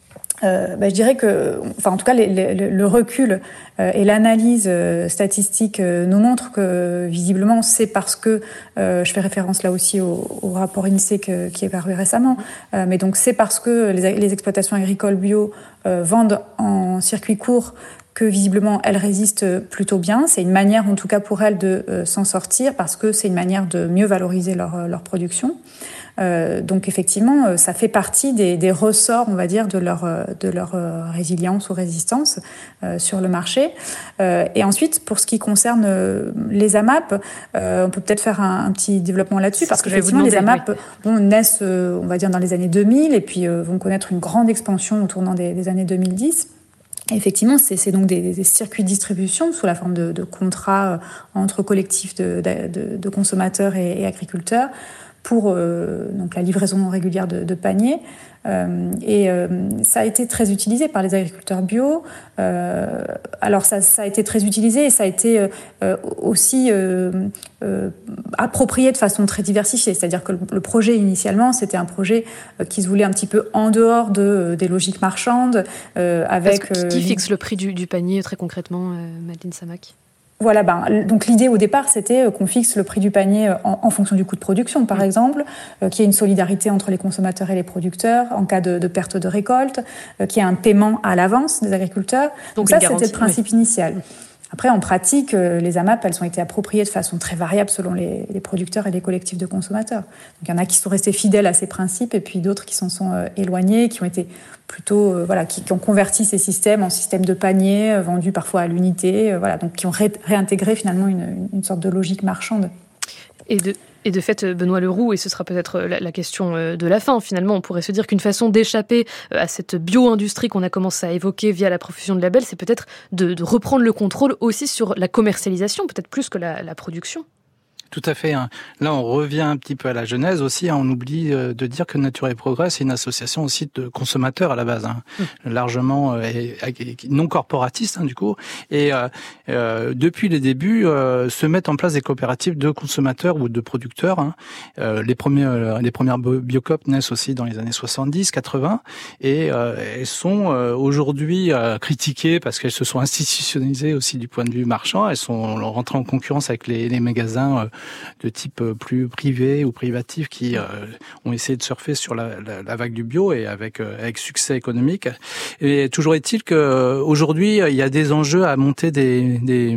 Euh, bah, je dirais que, enfin en tout cas, les, les, le recul euh, et l'analyse euh, statistique euh, nous montrent que visiblement c'est parce que, euh, je fais référence là aussi au, au rapport INSEE que, qui est paru récemment, euh, mais donc c'est parce que les, les exploitations agricoles bio euh, vendent en circuit court que visiblement elles résistent plutôt bien. C'est une manière en tout cas pour elles de euh, s'en sortir parce que c'est une manière de mieux valoriser leur, leur production. Euh, donc effectivement, ça fait partie des, des ressorts, on va dire, de leur, de leur résilience ou résistance euh, sur le marché. Euh, et ensuite, pour ce qui concerne les A M A P, euh, on peut peut-être faire un, un petit développement là-dessus, parce qu'effectivement, les A M A P oui. bon, naissent, on va dire, dans les années deux mille, et puis euh, vont connaître une grande expansion au tournant des, des années deux mille dix. Et effectivement, c'est, c'est donc des, des circuits de distribution sous la forme de, de contrats entre collectifs de, de, de consommateurs et, et agriculteurs, pour euh, donc la livraison régulière de, de paniers. Euh, et euh, ça a été très utilisé par les agriculteurs bio. Euh, alors ça, ça a été très utilisé et ça a été euh, aussi euh, euh, approprié de façon très diversifiée. C'est-à-dire que le, le projet initialement, c'était un projet euh, qui se voulait un petit peu en dehors de, euh, des logiques marchandes. Euh, avec, Parce que qui euh, fixe le prix du, du panier très concrètement, euh, Madine Samak? Voilà, ben, donc l'idée au départ, c'était qu'on fixe le prix du panier en, en fonction du coût de production, par mmh. exemple, euh, qu'il y ait une solidarité entre les consommateurs et les producteurs en cas de, de perte de récolte, euh, qu'il y ait un paiement à l'avance des agriculteurs. Donc, donc ça, c'était le principe oui. initial. Après, en pratique, les A M A P, elles ont été appropriées de façon très variable selon les, les producteurs et les collectifs de consommateurs. Donc, il y en a qui sont restés fidèles à ces principes et puis d'autres qui s'en sont euh, éloignés, qui ont été plutôt, euh, voilà, qui, qui ont converti ces systèmes en systèmes de paniers, euh, vendus parfois à l'unité, euh, voilà, donc qui ont ré- réintégré finalement une, une sorte de logique marchande. Et de... Et de fait, Benoît Leroux, et ce sera peut-être la, la question de la fin, finalement, on pourrait se dire qu'une façon d'échapper à cette bio-industrie qu'on a commencé à évoquer via la profusion de labels, c'est peut-être de, de reprendre le contrôle aussi sur la commercialisation, peut-être plus que la, la production. Tout à fait. Là, on revient un petit peu à la genèse aussi. On oublie de dire que Nature et Progrès, c'est une association aussi de consommateurs à la base, hein, mmh. largement euh, non corporatiste hein, du coup. Et euh, euh, depuis les débuts, euh, se mettent en place des coopératives de consommateurs ou de producteurs. Hein. Euh, les premières, les premières Biocoop naissent aussi dans les années soixante-dix, quatre-vingts, et euh, elles sont euh, aujourd'hui euh, critiquées parce qu'elles se sont institutionnalisées aussi du point de vue marchand. Elles sont rentrées en concurrence avec les, les magasins. Euh, de type plus privé ou privatif qui euh, ont essayé de surfer sur la, la, la vague du bio et avec euh, avec succès économique. Et toujours est-il que aujourd'hui il y a des enjeux à monter des des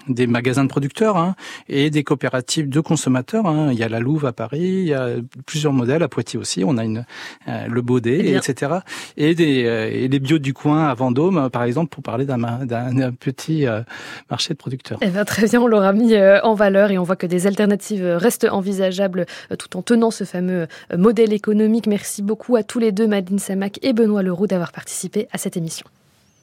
des magasins de producteurs hein, et des coopératives de consommateurs. Hein. Il y a la Louve à Paris, il y a plusieurs modèles à Poitiers aussi. On a une euh, le Baudet, et cetera. Et des euh, et les bio du coin à Vendôme, par exemple, pour parler d'un, d'un, d'un petit euh, marché de producteurs. Eh bien, très bien, on l'aura mis euh, en valeur et on voit que des alternatives restent envisageables euh, tout en tenant ce fameux euh, modèle économique. Merci beaucoup à tous les deux, Madeleine Samac et Benoît Leroux, d'avoir participé à cette émission.